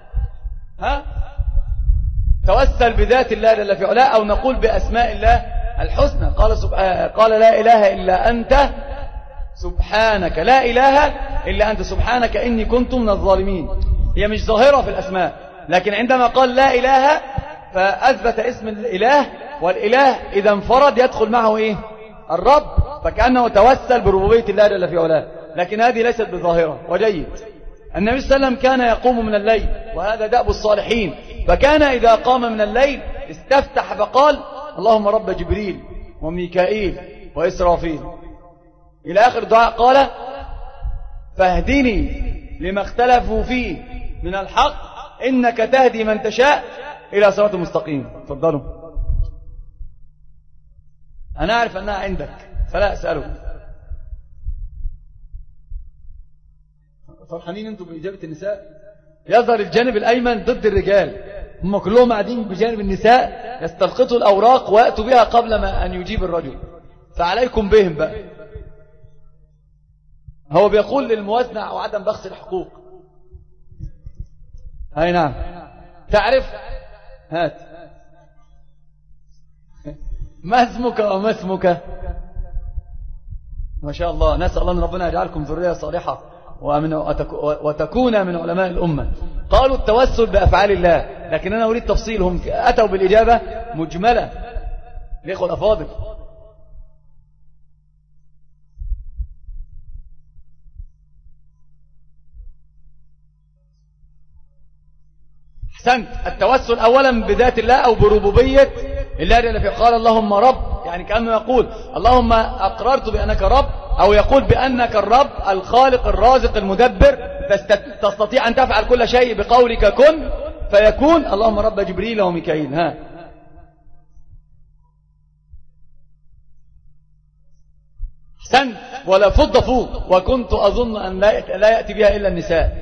توسل بذات الله جل في علاه، أو نقول بأسماء الله الحسنى. قال لا إله إلا أنت سبحانك، لا إله إلا أنت سبحانك إني كنت من الظالمين. هي مش ظاهرة في الأسماء، لكن عندما قال لا إله فأثبت اسم الإله، والإله إذا انفرد يدخل معه إيه؟ الرب، فكأنه توسل بربوبية الله جل في علاه، لكن هذه ليست بظاهرة. وجيد، النبي صلى الله عليه وسلم كان يقوم من الليل، وهذا دأب الصالحين، فكان إذا قام من الليل استفتح فقال اللهم رب جبريل وميكائيل وإسرافيل إلى آخر دعاء. قال فاهدني لما اختلفوا فيه من الحق إنك تهدي من تشاء إلى صراط مستقيم. تفضلوا، أنا أعرف أنها عندك فلا أسأله. فرحانين أنتم بإجابة النساء؟ يظهر الجانب الأيمن ضد الرجال، هم كلهم قاعدين بجانب النساء يستلقطوا الأوراق ويأتوا بها قبل ما أن يجيب الرجل، فعليكم بهم بقى. هو بيقول للموازنة أو عدم بخس الحقوق. هاي نعم، تعرف؟ هات. ما اسمك وما اسمك؟ ما شاء الله، نسأل الله أن ربنا يجعلكم ذرية صالحة وتكون من علماء الأمة. قالوا التوسل بأفعال الله، لكن أنا أريد تفصيلهم، أتوا بالإجابة مجملة. الإخوة الأفاضل، أحسنت. التوسل أولا بذات الله أو بربوبية الله جل في قال اللهم رب، يعني كأنه يقول اللهم أقررت بأنك رب، أو يقول بأنك الرب الخالق الرازق المدبر، تستطيع أن تفعل كل شيء بقولك كن فيكون. اللهم رب جبريل وميكائيل. أحسنت. ولا فض فوق، وكنت أظن أن لا يأتي بها إلا النساء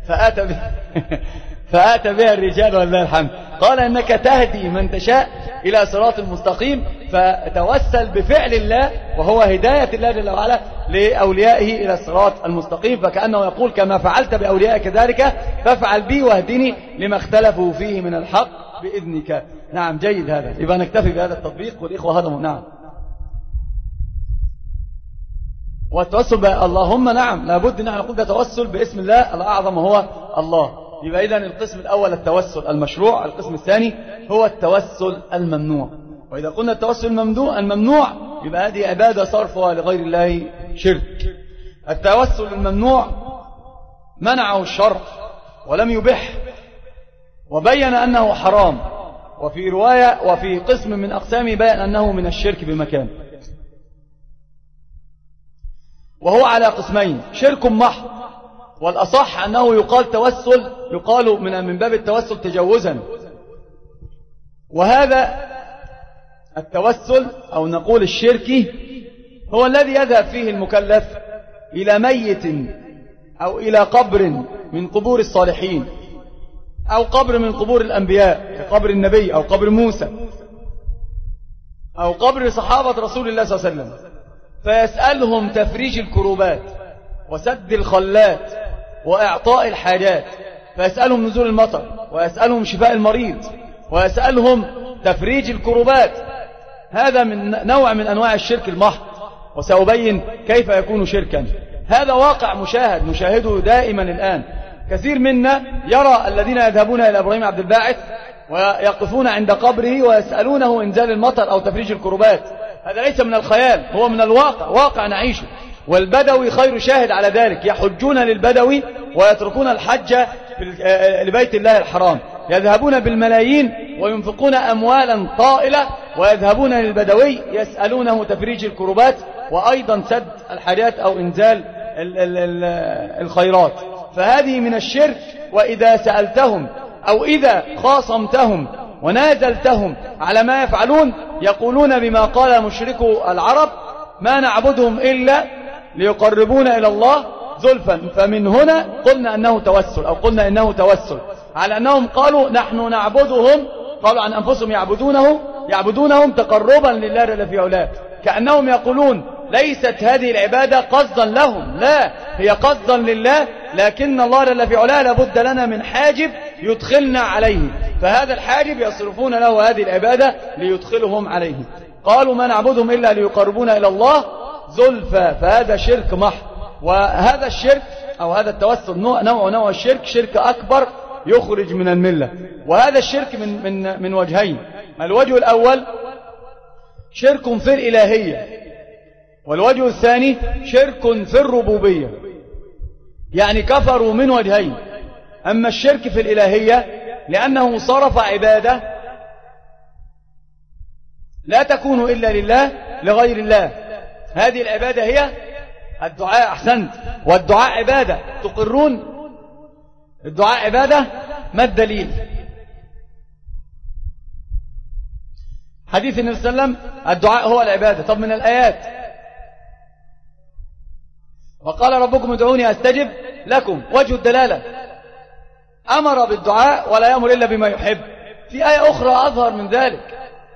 فآتى بها الرجال ولله الحمد. قال أنك تهدي من تشاء إلى صراط المستقيم، فتوسل بفعل الله وهو هداية الله جل وعلا لأوليائه إلى الصراط المستقيم، فكأنه يقول كما فعلت بأوليائك ذلك فافعل بي واهدني لما اختلفوا فيه من الحق بإذنك. نعم جيد، هذا يبقى نكتفي بهذا التطبيق والإخوة هضموا. نعم. والتوسل اللهم نعم لابد نحن نقول ده توسل باسم الله الأعظم هو الله. يبقى إذن القسم الأول التوسل المشروع، القسم الثاني هو التوسل الممنوع. وإذا قلنا التوسل الممنوع يبقى هذه عبادة صرفها لغير الله شرك. التوسل الممنوع منعه الشرع ولم يبح وبين أنه حرام، وفي رواية وفي قسم من أقسامه بين أنه من الشرك بمكان، وهو على قسمين: شرك محض، والأصح أنه يقال توسل، يقال من باب التوسل تجوزا. وهذا التوسل أو نقول الشركي هو الذي يذهب فيه المكلف إلى ميت أو إلى قبر من قبور الصالحين أو قبر من قبور الأنبياء كقبر النبي أو قبر موسى أو قبر صحابة رسول الله صلى الله عليه وسلم، فيسألهم تفريج الكروبات وسد الخلات وإعطاء الحاجات، فيسألهم نزول المطر ويسألهم شفاء المريض ويسألهم تفريج الكروبات. هذا من نوع من أنواع الشرك المحض، وسأبين كيف يكون شركا. هذا واقع نشاهده دائما الآن. كثير منا يرى الذين يذهبون إلى إبراهيم عبد الباعث ويقفون عند قبره ويسألونه إنزال المطر أو تفريج الكروبات. هذا ليس من الخيال، هو من الواقع، واقع نعيشه. والبدوي خير شاهد على ذلك، يحجون للبدوي ويتركون الحج لبيت الله الحرام، يذهبون بالملايين وينفقون أموالا طائلة ويذهبون للبدوي يسألونه تفريج الكروبات وأيضا سد الحاجات أو إنزال الخيرات. فهذه من الشرك. وإذا سألتهم أو إذا خاصمتهم ونازلتهم على ما يفعلون يقولون بما قال مشركو العرب: ما نعبدهم إلا ليقربونا إلى الله زلفا. فمن هنا قلنا أنه توسل، أو قلنا إنه توسل على أنهم قالوا نحن نعبدهم، قالوا عن أنفسهم يعبدونهم تقربا لله جل في علاه، كأنهم يقولون ليست هذه العبادة قصدا لهم، لا، هي قصدا لله، لكن الله جل في علاه لابد لنا من حاجب يدخلنا عليه، فهذا الحاجب يصرفون له هذه العبادة ليدخلهم عليه. قالوا ما نعبدهم إلا ليقربونا إلى الله زلفى، فهذا شرك محض. وهذا الشرك أو هذا التوسل نوع الشرك شرك أكبر يخرج من الملة. وهذا الشرك من وجهين: الوجه الأول شرك في الإلهية، والوجه الثاني شرك في الربوبية، يعني كفروا من وجهين. أما الشرك في الإلهية لأنه صرف عبادة لا تكون إلا لله لغير الله، هذه العبادة هي الدعاء. أحسنت، والدعاء عبادة، تقرون الدعاء عبادة؟ ما الدليل؟ حديث النبي صلى الله عليه وسلم الدعاء هو العبادة. طب من الآيات: وقال ربكم ادعوني أستجب لكم، وجه الدلالة أمر بالدعاء ولا يأمر إلا بما يحب. في آية أخرى أظهر من ذلك: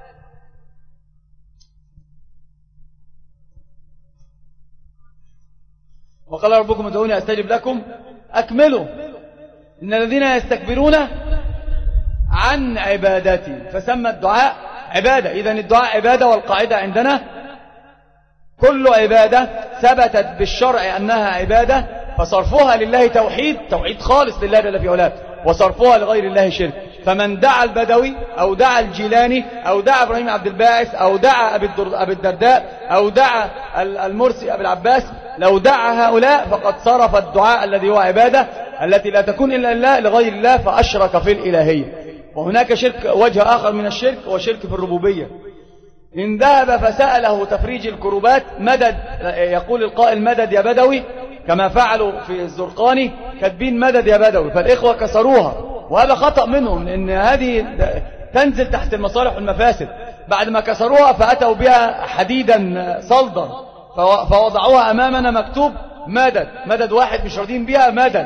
وقال ربكم ادعوني أستجب لكم أكملوا إن الذين يستكبرون عن عبادتي، فسمى الدعاء عبادة. إذن الدعاء عبادة، والقاعدة عندنا كل عبادة ثبتت بالشرع أنها عبادة فصرفها لله توحيد خالص لله جل في علاه، وصرفها لغير الله شرك. فمن دعا البدوي أو دعا الجيلاني أو دعا إبراهيم عبد الباعث أو دعا أبي الدرداء أو دعا المرسي أبي العباس، لو دعا هؤلاء فقد صرف الدعاء الذي هو عبادة التي لا تكون إلا الله لغير الله، فأشرك في الإلهية. وهناك شرك وجه آخر من الشرك هو شرك في الربوبية. إن ذهب فسأله تفريج الكروبات مدد، يقول القائل مدد يا بدوي، كما فعلوا في الزرقاني كاتبين مدد يا بدوي، فالإخوة كسروها، وهذا خطأ منهم، لأن هذه تنزل تحت المصالح والمفاسد. بعد ما كسروها فأتوا بها حديدا صلدا فوضعوها أمامنا مكتوب مدد واحد، مش راضين بها،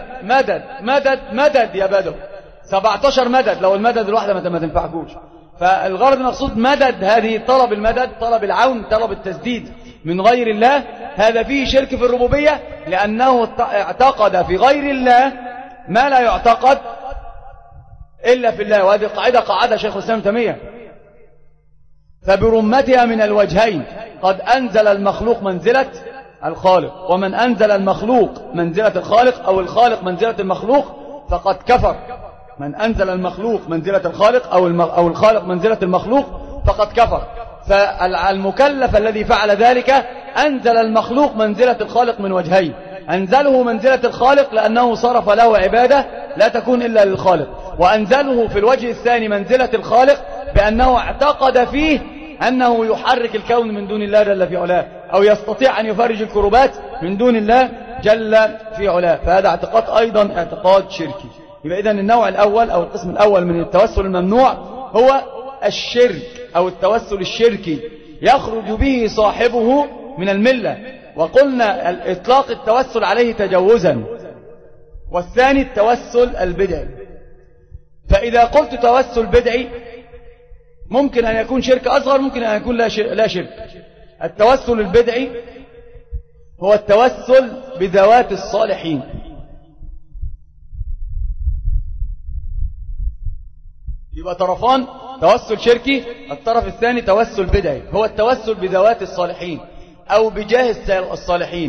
مدد يا بدوي، 17 مدد، لو المدد الواحدة ما تنفعكوش. فالغرض المقصود مدد، هذه طلب المدد، طلب العون، طلب التسديد من غير الله. هذا فيه شرك في الربوبية، لأنه اعتقد في غير الله ما لا يعتقد إلا في الله. وهذه قاعدة شيخ الإسلام تيمية. فبرمتها من الوجهين قد أنزل المخلوق منزلة الخالق. ومن أنزل المخلوق منزلة الخالق أو الخالق منزلة المخلوق فقد كفر. من أنزل المخلوق منزلة الخالق أو الخالق منزلة المخلوق فقد كفر. فالمكلف الذي فعل ذلك أنزل المخلوق منزلة الخالق من وجهين: أنزله منزلة الخالق لأنه صرف له عبادة لا تكون إلا للخالق، وأنزله في الوجه الثاني منزلة الخالق بأنه اعتقد فيه أنه يحرك الكون من دون الله جل في علاه، أو يستطيع أن يفرج الكربات من دون الله جل في علاه. فهذا اعتقاد أيضا اعتقاد شركي. يبقى إذن النوع الأول أو القسم الأول من التوسل الممنوع هو الشرك أو التوسل الشركي، يخرج به صاحبه من الملة. وقلنا الإطلاق التوسل عليه تجوزا، والثاني التوسل البدعي. فإذا قلت توسل بدعي ممكن أن يكون شرك أصغر، ممكن أن يكون لا شرك. التوسل البدعي هو التوسل بذوات الصالحين. يبقى طرفان: توسل شركي، الطرف الثاني توسل بدعي، هو التوسل بذوات الصالحين أو بجاه الصالحين.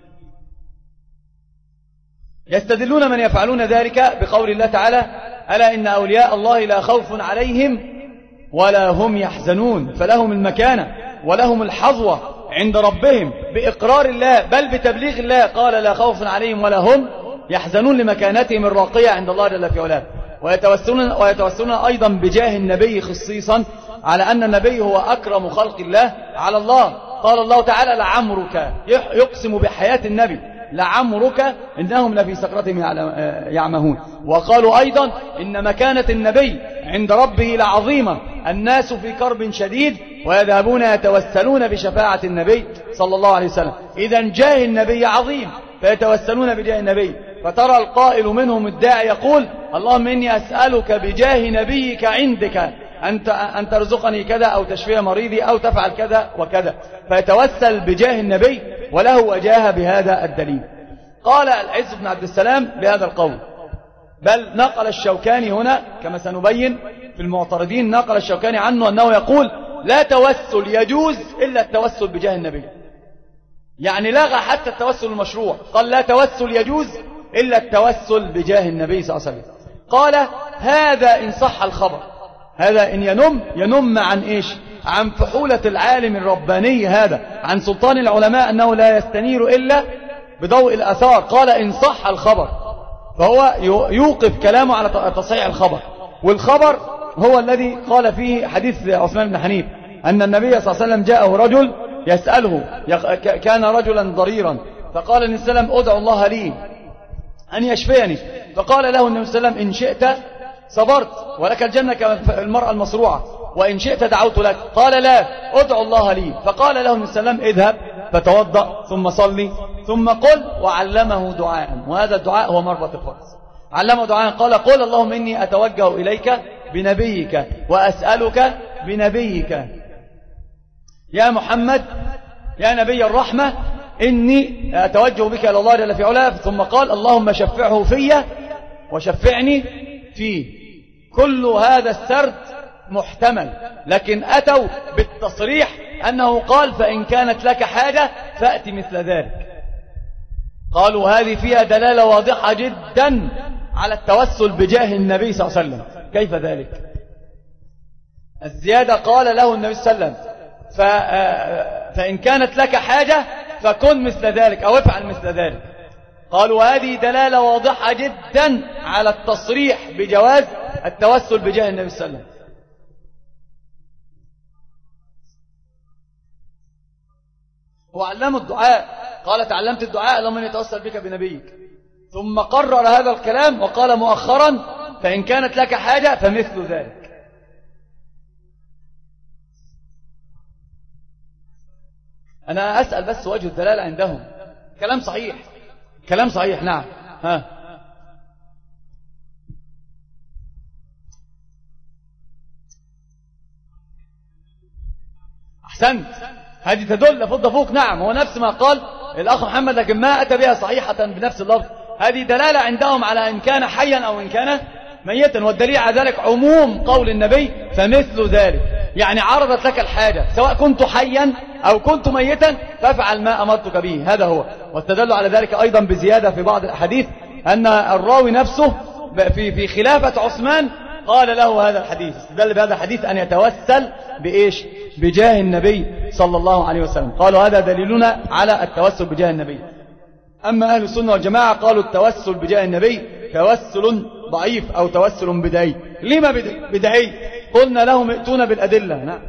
يستدلون من يفعلون ذلك بقول الله تعالى: ألا إن أولياء الله لا خوف عليهم ولا هم يحزنون، فلهم المكانة ولهم الحظوة عند ربهم بإقرار الله بل بتبليغ الله. قال: لا خوف عليهم ولا هم يحزنون لمكانتهم الراقية عند الله جل في علاه. ويتوسلون أيضا بجاه النبي خصيصا، على أن النبي هو أكرم خلق الله على الله. قال الله تعالى: لعمرك، يقسم بحياة النبي: لعمرك إنهم لفي سكرتهم يعمهون. وقالوا أيضا إن مكانة النبي عند ربه لعظيمة، الناس في كرب شديد ويذهبون يتوسلون بشفاعة النبي صلى الله عليه وسلم. إذن جاه النبي عظيم فيتوسلون بجاه النبي. فترى القائل منهم الداعي يقول: اللهم إني أسألك بجاه نبيك عندك أن ترزقني كذا أو تشفي مريضي أو تفعل كذا وكذا، فيتوسل بجاه النبي وله وجاهه بهذا الدليل. قال العز بن عبد السلام بهذا القول، بل نقل الشوكاني هنا كما سنبين في المعترضين، نقل الشوكاني عنه أنه يقول: لا توسل يجوز إلا التوسل بجاه النبي. يعني لغى حتى التوسل المشروع، قال: لا توسل يجوز إلا التوسل بجاه النبي صلى الله عليه وسلم. قال: هذا إن صح الخبر، هذا إن ينم عن إيش؟ عن فحولة العالم الرباني، هذا عن سلطان العلماء أنه لا يستنير إلا بضوء الأثار. قال: إن صح الخبر، فهو يوقف كلامه على تصحيح الخبر. والخبر هو الذي قال فيه حديث عثمان بن حنيف أن النبي صلى الله عليه وسلم جاءه رجل يسأله، كان رجلا ضريرا، فقال النبي صلى الله عليه وسلم: ادعو الله لي أن يشفيني. فقال له النبي صلى الله عليه وسلم: إن شئت صبرت ولك الجنة كالمرأة المصروعة، وإن شئت دعوت لك. قال: لا، ادعو الله لي. فقال له النبي صلى الله عليه وسلم: اذهب فتوضأ ثم صلي ثم قل. وعلمه دعاء، وهذا الدعاء هو مربط الفرس. علمه دعاء، قال: قل اللهم إني أتوجه إليك بنبيك وأسألك بنبيك يا محمد يا نبي الرحمة، إني أتوجه بك إلى الله جل في علاه. ثم قال: اللهم شفعه في وشفعني فيه. كل هذا السرد محتمل، لكن أتوا بالتصريح أنه قال: فإن كانت لك حاجة فأت مثل ذلك. قالوا هذه فيها دلالة واضحة جدا على التوسل بجاه النبي صلى الله عليه وسلم. كيف ذلك؟ الزيادة قال له النبي صلى الله عليه وسلم: فإن كانت لك حاجة فكن مثل ذلك أو افعل مثل ذلك. قالوا هذه دلالة واضحة جدا على التصريح بجواز التوسل بجاه النبي صلى الله عليه وسلم. وعلموا الدعاء، قال: تعلمت الدعاء اللهم إني أتوسل بك بنبيك. ثم قرر هذا الكلام وقال مؤخرا: فإن كانت لك حاجة فمثل ذلك. أنا أسأل بس وجه الدلالة عندهم. كلام صحيح، كلام صحيح. نعم. أحسنت، هذه تدل فض فوق. نعم، هو نفس ما قال الأخ محمد، لكن ما أتى بها صحيحة بنفس اللفظ. هذه دلالة عندهم على إن كان حيا أو إن كان ميتا، والدليل على ذلك عموم قول النبي: فمثل ذلك. يعني عرضت لك الحاجة، سواء كنت حيا أو كنت ميتا فافعل ما أمرتك به. هذا هو. واستدلوا على ذلك أيضا بزيادة في بعض الأحاديث أن الراوي نفسه في خلافة عثمان قال له هذا الحديث. استدل بهذا الحديث أن يتوسل بإيش؟ بجاه النبي صلى الله عليه وسلم. قالوا هذا دليلنا على التوسل بجاه النبي. أما أهل السنة والجماعة قالوا التوسل بجاه النبي توسل ضعيف أو توسل بدعي. لما بدعي؟ قلنا لهم ائتونا بالأدلة. نعم،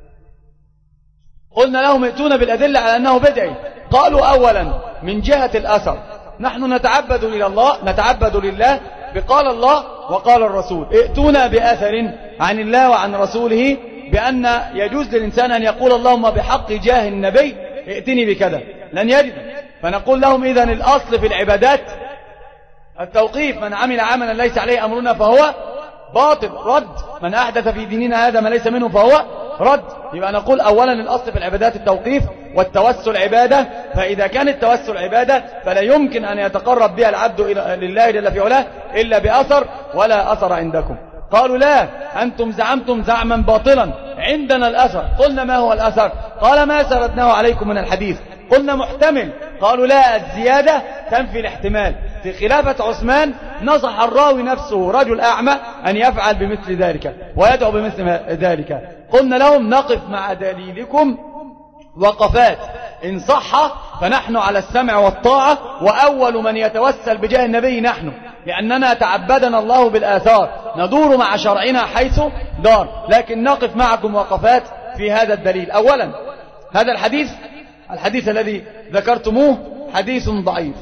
قلنا لهم ائتونا بالأدلة على أنه بدعي. قالوا أولا من جهة الأثر، نحن نتعبد إلى الله، نتعبد لله بقال الله وقال الرسول. ائتونا بأثر عن الله وعن رسوله بأن يجوز للإنسان أن يقول اللهم بحق جاه النبي ائتني بكذا، لن يجد. فنقول لهم إذن الأصل في العبادات التوقيف، من عمل عملا ليس عليه أمرنا فهو باطل، رد. من أحدث في ديننا هذا ما ليس منه فهو رد. يبقى نقول أولا الأصل في العبادات التوقيف، والتوسل عبادة. فإذا كان التوسل عبادة فلا يمكن أن يتقرب بها العبد لله جل في علاه إلا بأثر، ولا أثر عندكم. قالوا لا، أنتم زعمتم زعما باطلا، عندنا الأثر. قلنا ما هو الأثر؟ قال ما سردناه عليكم من الحديث. قلنا محتمل. قالوا لا، الزيادة تنفي الاحتمال. في خلافة عثمان نصح الراوي نفسه رجل أعمى أن يفعل بمثل ذلك ويدعو بمثل ذلك. قلنا لهم نقف مع دليلكم وقفات، إن صح فنحن على السمع والطاعة، وأول من يتوسل بجاه النبي نحن، لأننا تعبدنا الله بالآثار، ندور مع شرعنا حيث دار. لكن نقف معكم وقفات في هذا الدليل. أولا هذا الحديث الذي ذكرتموه حديث ضعيف.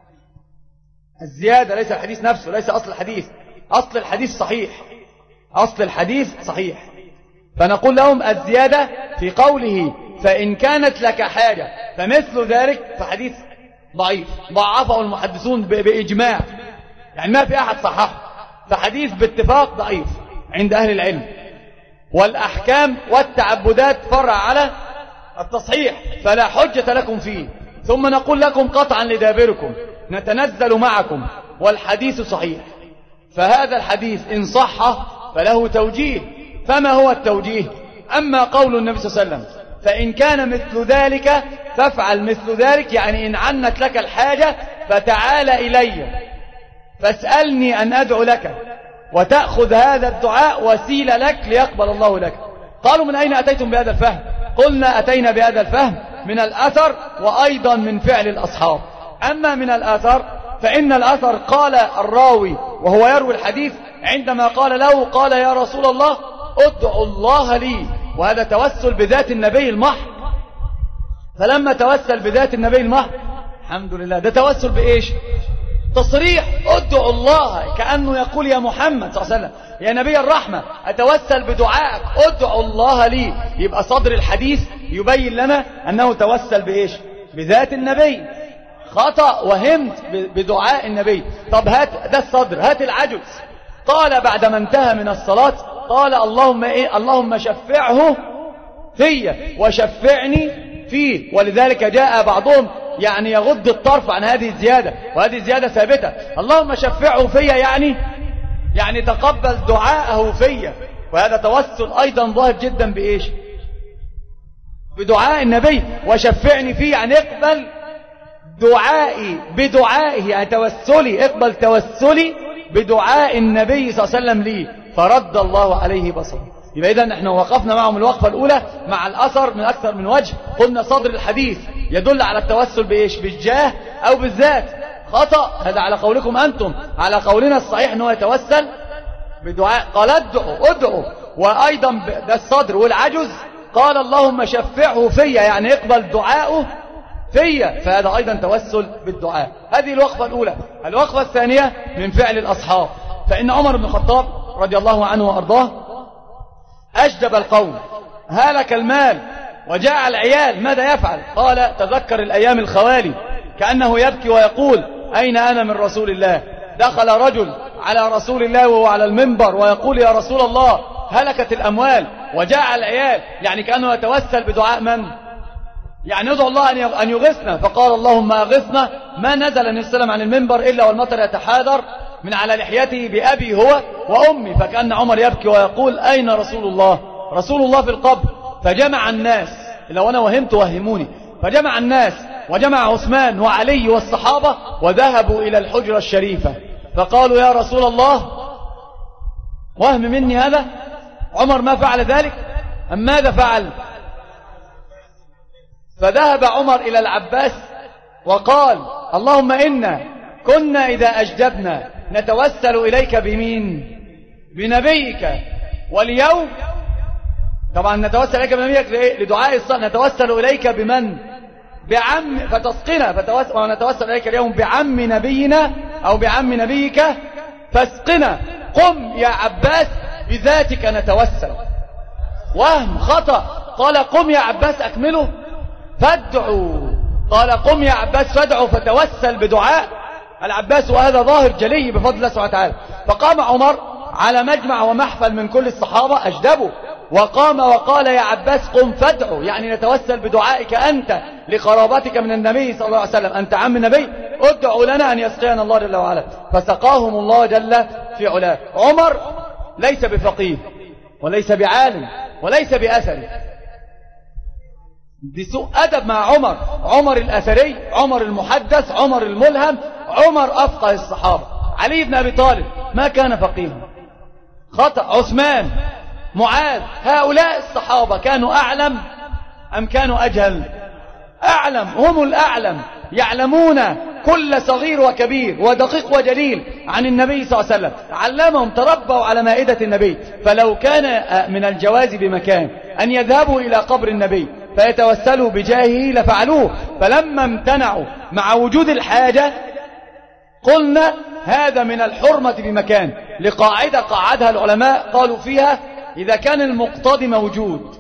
الزيادة ليس الحديث نفسه، ليس أصل الحديث. أصل الحديث صحيح، أصل الحديث صحيح. فنقول لهم الزيادة في قوله فإن كانت لك حاجة فمثل ذلك، فحديث ضعيف ضعفه المحدثون بإجماع، يعني ما في أحد صححه، فحديث باتفاق ضعيف عند أهل العلم. والأحكام والتعبدات فرع على التصحيح، فلا حجة لكم فيه. ثم نقول لكم قطعا لدابركم نتنزل معكم والحديث صحيح. فهذا الحديث إن صح فله توجيه. فما هو التوجيه؟ أما قول النبي صلى الله عليه وسلم فإن كان مثل ذلك فافعل مثل ذلك، يعني إن عنت لك الحاجة فتعال إلي فاسألني أن أدعو لك، وتأخذ هذا الدعاء وسيلة لك ليقبل الله لك. قالوا من أين أتيتم بهذا الفهم؟ قلنا أتينا بهذا الفهم من الأثر وأيضا من فعل الأصحاب. أما من الأثر فإن الأثر قال الراوي وهو يروي الحديث عندما قال له قال يا رسول الله ادعو الله لي، وهذا توسل بذات النبي المحض. فلما توسل بذات النبي المحض الحمد لله، ده توسل بإيش؟ تصريح، ادعو الله، كأنه يقول يا محمد صلى الله عليه وسلم يا نبي الرحمة أتوسل بدعائك ادعو الله لي. يبقى صدر الحديث يبين لنا أنه توسل بإيش؟ بذات النبي. خطأ وهمت بدعاء النبي. طب هات ده الصدر، هات العجز. قال بعدما انتهى من الصلاة قال اللهم إيه؟ اللهم شفعه في وشفعني فيه. ولذلك جاء بعضهم يعني يغض الطرف عن هذه الزيادة، وهذه الزيادة ثابتة. اللهم شفعه في يعني تقبل دعاءه في. وهذا توسل أيضا ظاهر جدا بإيش؟ بدعاء النبي. وشفعني فيه يعني اقبل دعائي بدعائه، يعني توسلي، اقبل توسلي بدعاء النبي صلى الله عليه وسلم لي، فرد الله عليه بصره. يبقى إذن احنا وقفنا معهم الوقفة الأولى مع الأثر من أكثر من وجه. قلنا صدر الحديث يدل على التوسل بإيش؟ بالجاه أو بالذات. خطأ هذا على قولكم أنتم، على قولنا الصحيح أنه يتوسل بدعاء. قال ادعوا. وأيضا ده الصدر. والعجز قال اللهم شفعه في، يعني اقبل دعاءه في، فهذا أيضا توسل بالدعاء. هذه الوقفة الأولى. الوقفة الثانية من فعل الأصحاب. فإن عمر بن الخطاب رضي الله عنه وأرضاه أجدب القوم، هلك المال وجاء العيال، ماذا يفعل؟ قال تذكر الأيام الخوالي، كأنه يبكي ويقول أين أنا من رسول الله؟ دخل رجل على رسول الله وهو على المنبر ويقول يا رسول الله هلكت الأموال وجاء العيال، يعني كأنه يتوسل بدعاء من؟ يعني ندعو الله أن يغثنا. فقال اللهم أغثنا. ما نزل النبي صلى الله عليه وسلم عن المنبر إلا والمطر يتحاذر من على لحيته بأبي هو وأمي. فكأن عمر يبكي ويقول أين رسول الله؟ رسول الله في القبر. فجمع الناس لو أنا وهمت وهموني. فجمع الناس وجمع عثمان وعلي والصحابة وذهبوا إلى الحجرة الشريفة فقالوا يا رسول الله وهم مني هذا، عمر ما فعل ذلك أم ماذا فعل؟ فذهب عمر إلى العباس وقال اللهم إنا كنا إذا أجدبنا نتوسل إليك بمين؟ بنبيك، واليوم طبعا نتوسل إليك بنبيك لدعاء الصلاة، نتوسل إليك بمن؟ بعم فتسقنا، ونتوسل إليك اليوم بعم نبينا أو بعم نبيك فاسقنا. قم يا عباس بذاتك نتوسل. وهم خطأ، قال قم يا عباس أكمله فادعوا، قال قم يا عباس فادعوا فتوسل بدعاء العباس، وهذا ظاهر جلي بفضل الله سبحانه وتعالى. فقام عمر على مجمع ومحفل من كل الصحابة أجدبوا، وقام وقال يا عباس قم فادعوا، يعني نتوسل بدعائك أنت لقرابتك من النبي صلى الله عليه وسلم، أنت عم النبي، ادعوا لنا أن يسقينا الله جل وعلا. فسقاهم الله جل في علاه. عمر ليس بفقيه وليس بعالم وليس بأثري، دي سوء أدب مع عمر. عمر الأثري، عمر المحدث، عمر الملهم، عمر أفقه الصحابة. علي بن أبي طالب ما كان فقيها، خطأ. عثمان، معاذ، هؤلاء الصحابة كانوا أعلم أم كانوا أجهل؟ أعلم، هم الأعلم، يعلمون كل صغير وكبير ودقيق وجليل عن النبي صلى الله عليه وسلم، علمهم، تربوا على مائدة النبي. فلو كان من الجواز بمكان أن يذهبوا إلى قبر النبي فيتوسلوا بجاهه لفعلوه، فلما امتنعوا مع وجود الحاجة قلنا هذا من الحرمة بمكان، لقاعدة قاعدها العلماء قالوا فيها إذا كان المقتضي موجود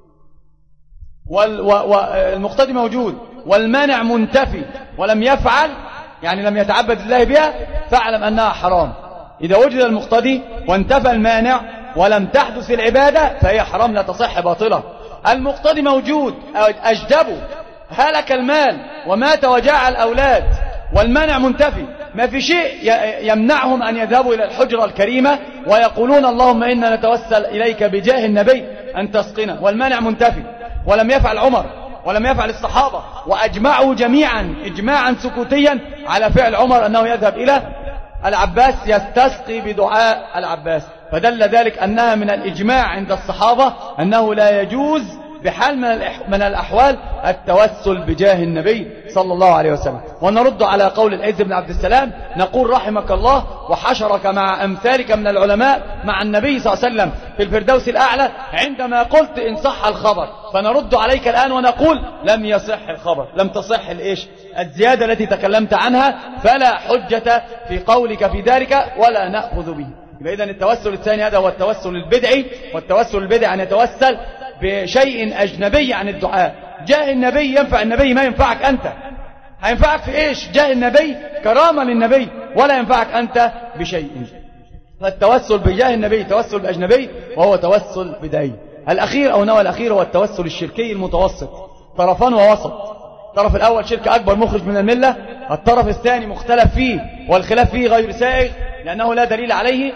والمقتضي موجود والمانع منتفي ولم يفعل، يعني لم يتعبد الله بها، فاعلم أنها حرام. إذا وجد المقتضي وانتفى المانع ولم تحدث العبادة فهي حرام لا تصح باطلة. المقتضي موجود، أجدبوا، هلك المال ومات وجاع الأولاد والمانع منتفي، ما في شيء يمنعهم أن يذهبوا إلى الحجرة الكريمة ويقولون اللهم إنا نتوسل إليك بجاه النبي أن تسقنا، والمانع منتفي. ولم يفعل عمر ولم يفعل الصحابة، وأجمعوا جميعا إجماعا سكوتيا على فعل عمر أنه يذهب إلى العباس يستسقي بدعاء العباس. فدل ذلك أنها من الإجماع عند الصحابة أنه لا يجوز بحال من الأحوال التوسل بجاه النبي صلى الله عليه وسلم. ونرد على قول العز بن عبد السلام نقول رحمك الله وحشرك مع أمثالك من العلماء مع النبي صلى الله عليه وسلم في الفردوس الأعلى عندما قلت إن صح الخبر، فنرد عليك الآن ونقول لم يصح الخبر، لم تصح الزيادة التي تكلمت عنها، فلا حجة في قولك في ذلك ولا نأخذ به. إذن التوسل الثاني هذا هو التوسل البدعي، والتوسل البدعي أن يتوسل بشيء أجنبي عن الدعاء. جاه النبي ينفع النبي، ما ينفعك أنت. هينفعك في إيش؟ جاه النبي كرامة للنبي، ولا ينفعك أنت بشيء. فالتوسل بجاه النبي توسل بأجنبي، وهو توسل بدعي. الأخير أو نوع الأخير هو التوسل الشركي المتوسط، طرفان ووسط. الطرف الأول شرك أكبر مخرج من الملة، الطرف الثاني مختلف فيه والخلاف فيه غير سائغ لأنه لا دليل عليه،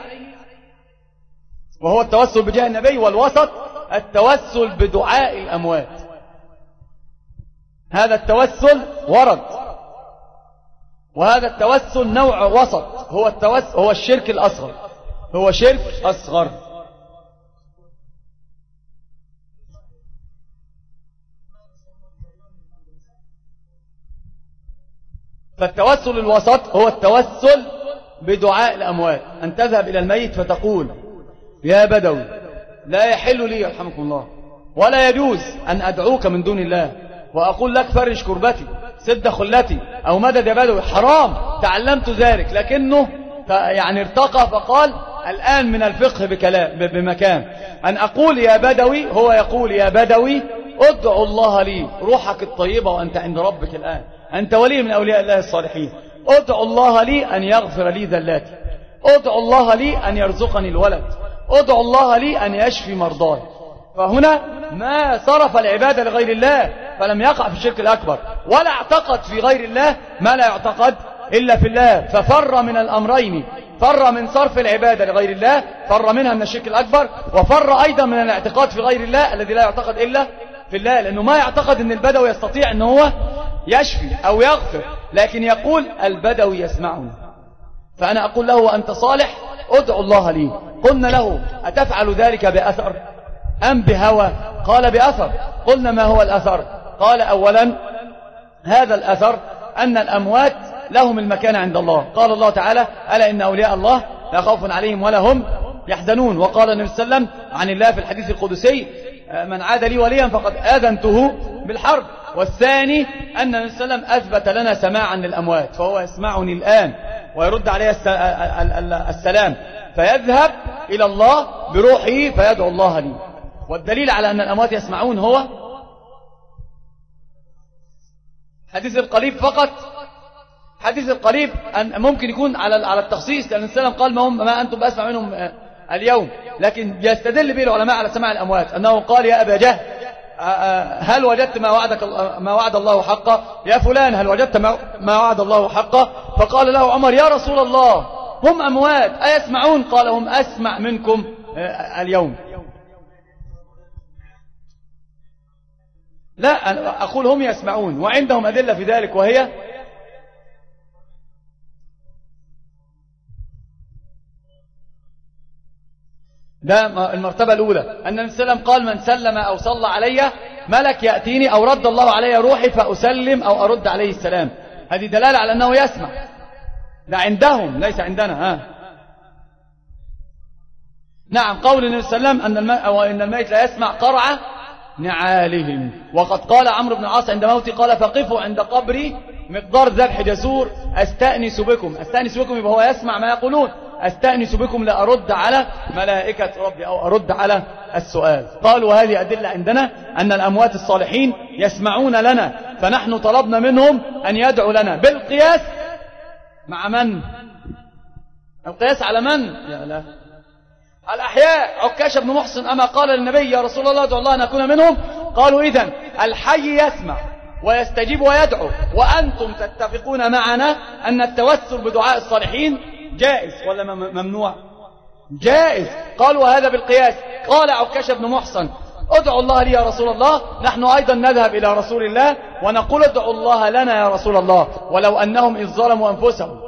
وهو التوسل بجاه النبي. والوسط التوسل بدعاء الأموات، هذا التوسل ورد، وهذا التوسل نوع وسط، هو الشرك الأصغر، هو شرك أصغر. فالتوسل الوسط هو التوسل بدعاء الأموات، أن تذهب إلى الميت فتقول يا بدوي لا يحل لي يرحمكم الله ولا يجوز أن أدعوك من دون الله وأقول لك فرج كربتي سد خلتي أو مدد يا بدوي، حرام، تعلمت ذلك، لكنه يعني ارتقى فقال الآن من الفقه بمكان أن أقول يا بدوي، هو يقول يا بدوي ادعو الله لي روحك الطيبة وأنت عند ربك الآن، أنت ولي من أولياء الله الصالحين، ادعو الله لي أن يغفر لي ذلاتي، ادعو الله لي أن يرزقني الولد، ادعو الله لي أن يشفي مرضاي. فهنا ما صرف العبادة لغير الله، فلم يقع في الشرك الأكبر، ولا اعتقد في غير الله ما لا يعتقد إلا في الله، ففر من الأمرين، فر من صرف العبادة لغير الله، فر منها من الشرك الأكبر، وفر أيضا من الاعتقاد في غير الله الذي لا يعتقد إلا في الله، لأنه ما يعتقد أن البدوي يستطيع أن هو يشفي أو يغفر، لكن يقول البدوي يسمعني. فأنا أقول له وأنت صالح ادعو الله لي. قلنا له أتفعل ذلك بأثر أم بهوى؟ قال بأثر. قلنا ما هو الأثر؟ قال أولا هذا الأثر أن الأموات لهم المكان عند الله. قال الله تعالى ألا إن أولياء الله لا خوف عليهم ولا هم يحزنون. وقال النبي صلى الله عليه وسلم عن الله في الحديث القدسي من عاد لي وليا فقد آذنته بالحرب. والثاني أن النبي صلى الله عليه وسلم أثبت لنا سماعا للأموات، فهو يسمعني الآن ويرد عليه السلام، فيذهب إلى الله بروحه فيدعو الله لي. والدليل على أن الأموات يسمعون هو حديث القريب فقط. حديث القريب ممكن يكون على التخصيص، لأن السلام قال ما أنتم بأسمع منهم اليوم، لكن يستدل به العلماء على سماع الأموات، أنه قال يا أبا جهل هل وجدت ما وعد الله حقا؟ يا فلان هل وجدت ما وعد الله حقا؟ فقال له عمر يا رسول الله هم أموات أيسمعون؟ قال هم أسمع منكم اليوم. لا أنا أقول هم يسمعون، وعندهم أدلة في ذلك، وهي ده المرتبة الأولى أن النبي صلى الله عليه وسلم قال من سلم أو صلى علي ملك يأتيني أو رد الله علي روحي فأسلم أو أرد عليه السلام. هذه دلالة على أنه يسمع، ده عندهم ليس عندنا. نعم. قول النبي صلى الله عليه وسلم أن الميت لا يسمع قرع نعالهم. وقد قال عمرو بن العاص عند موته قال فقفوا عند قبري مقدار ذبح جسور أستأنس بكم. أستأنس بكم يبقى هو يسمع ما يقولون. أستأنس بكم لأرد على ملائكة ربي أو أرد على السؤال. قالوا هذه أدلة عندنا أن الأموات الصالحين يسمعون لنا، فنحن طلبنا منهم أن يدعوا لنا بالقياس مع من؟ القياس على من؟ يا لا الأحياء. عكاشة بن محصن أما قال للنبي يا رسول الله ادعو الله أن أكون منهم؟ قالوا إذن الحي يسمع ويستجيب ويدعو، وأنتم تتفقون معنا أن التوسل بدعاء الصالحين جائز ولا ممنوع؟ جائز. قالوا هذا بالقياس. قال عكاشة بن محصن ادعوا الله لي يا رسول الله، نحن أيضا نذهب إلى رسول الله ونقول ادعوا الله لنا يا رسول الله، ولو أنهم إذ ظلموا أنفسهم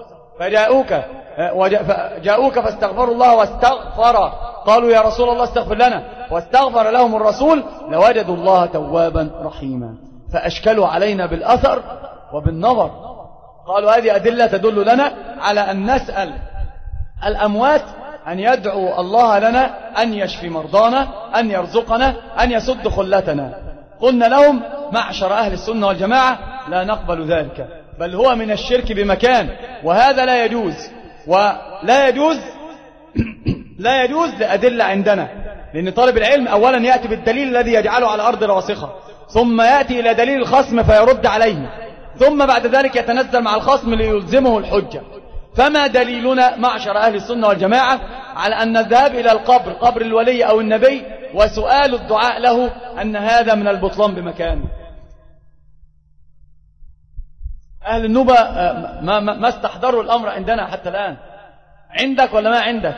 فجاءوك فاستغفروا الله واستغفر قالوا يا رسول الله استغفر لنا واستغفر لهم الرسول لوجدوا الله توابا رحيما. فأشكلوا علينا بالأثر وبالنظر. قالوا هذه أدلة تدل لنا على أن نسأل الأموات أن يدعو الله لنا أن يشفي مرضانا، أن يرزقنا، أن يسد خلتنا. قلنا لهم معشر أهل السنة والجماعة لا نقبل ذلك، بل هو من الشرك بمكان، وهذا لا يجوز. ولا يجوز لا يجوز لأدلة عندنا، لأن طالب العلم أولا يأتي بالدليل الذي يجعله على أرض راسخة، ثم يأتي إلى دليل الخصم فيرد عليه، ثم بعد ذلك يتنزل مع الخصم ليلزمه الحجة. فما دليلنا معشر أهل السنة والجماعة على أن نذهب إلى القبر، قبر الولي أو النبي، وسؤال الدعاء له أن هذا من البطلان بمكانه؟ أهل النوبة ما استحضروا الأمر عندنا حتى الآن. عندك ولا ما عندك؟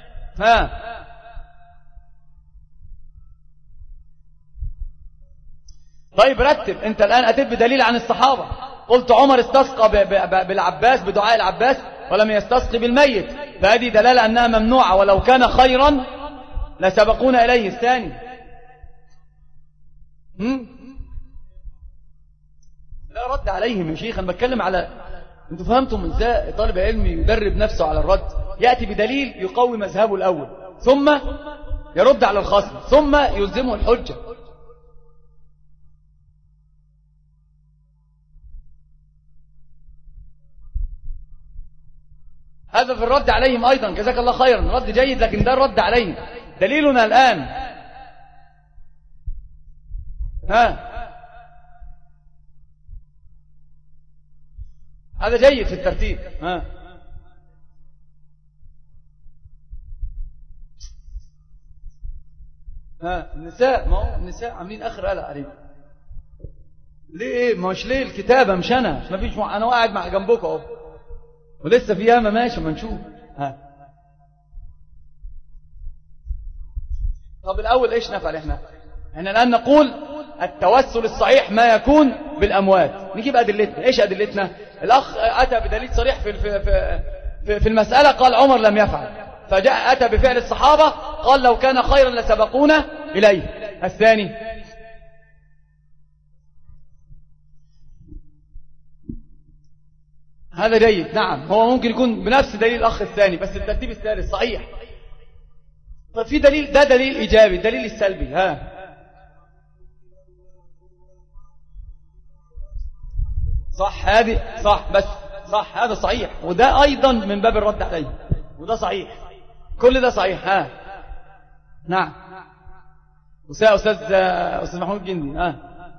طيب رتب. أنت الآن أتيت بدليل عن الصحابة، قلت عمر استسقى بالعباس بدعاء العباس ولم يستسقي بالميت، فهذه دلالة أنها ممنوعة، ولو كان خيرا لسبقونا إليه. الثاني لا رد عليهم يا شيخ، أنا بتكلم على أنتوا فهمتم إزاي طالب علم يدرب نفسه على الرد؟ يأتي بدليل يقوي مذهبه الأول، ثم يرد على الخصم، ثم يلزمه الحجة. هذا في الرد عليهم أيضا، جزاك الله خيرا، رد جيد، لكن ده الرد عليهم. دليلنا الآن هذا جيد في الترتيب. النساء، ما هو النساء عاملين آخر قلق عليهم. ليه؟ مش ليه الكتابة مش أنا، ما فيش، أنا قاعد مع جنبك أهو، ولسه في ياما ماشي، ما نشوف. طب الأول إيش نفعل؟ إحنا الآن نقول التوسل الصحيح ما يكون بالأموات. نجيب أدلتنا. إيش أدلتنا؟ الأخ أتى بدليل صريح في المسألة، قال عمر لم يفعل، فجاء أتى بفعل الصحابة قال لو كان خيرا لسبقونا إليه. الثاني هذا جيد، نعم هو ممكن يكون بنفس دليل الأخ الثاني بس الترتيب الثالث صحيح. طيب في دليل، ده دليل إيجابي. الدليل السلبي صح، هذه صح، بس صح هذا صحيح، وده أيضا من باب الرد عليه، وده صحيح، كل ده صحيح. نعم أستاذ محمود جندي.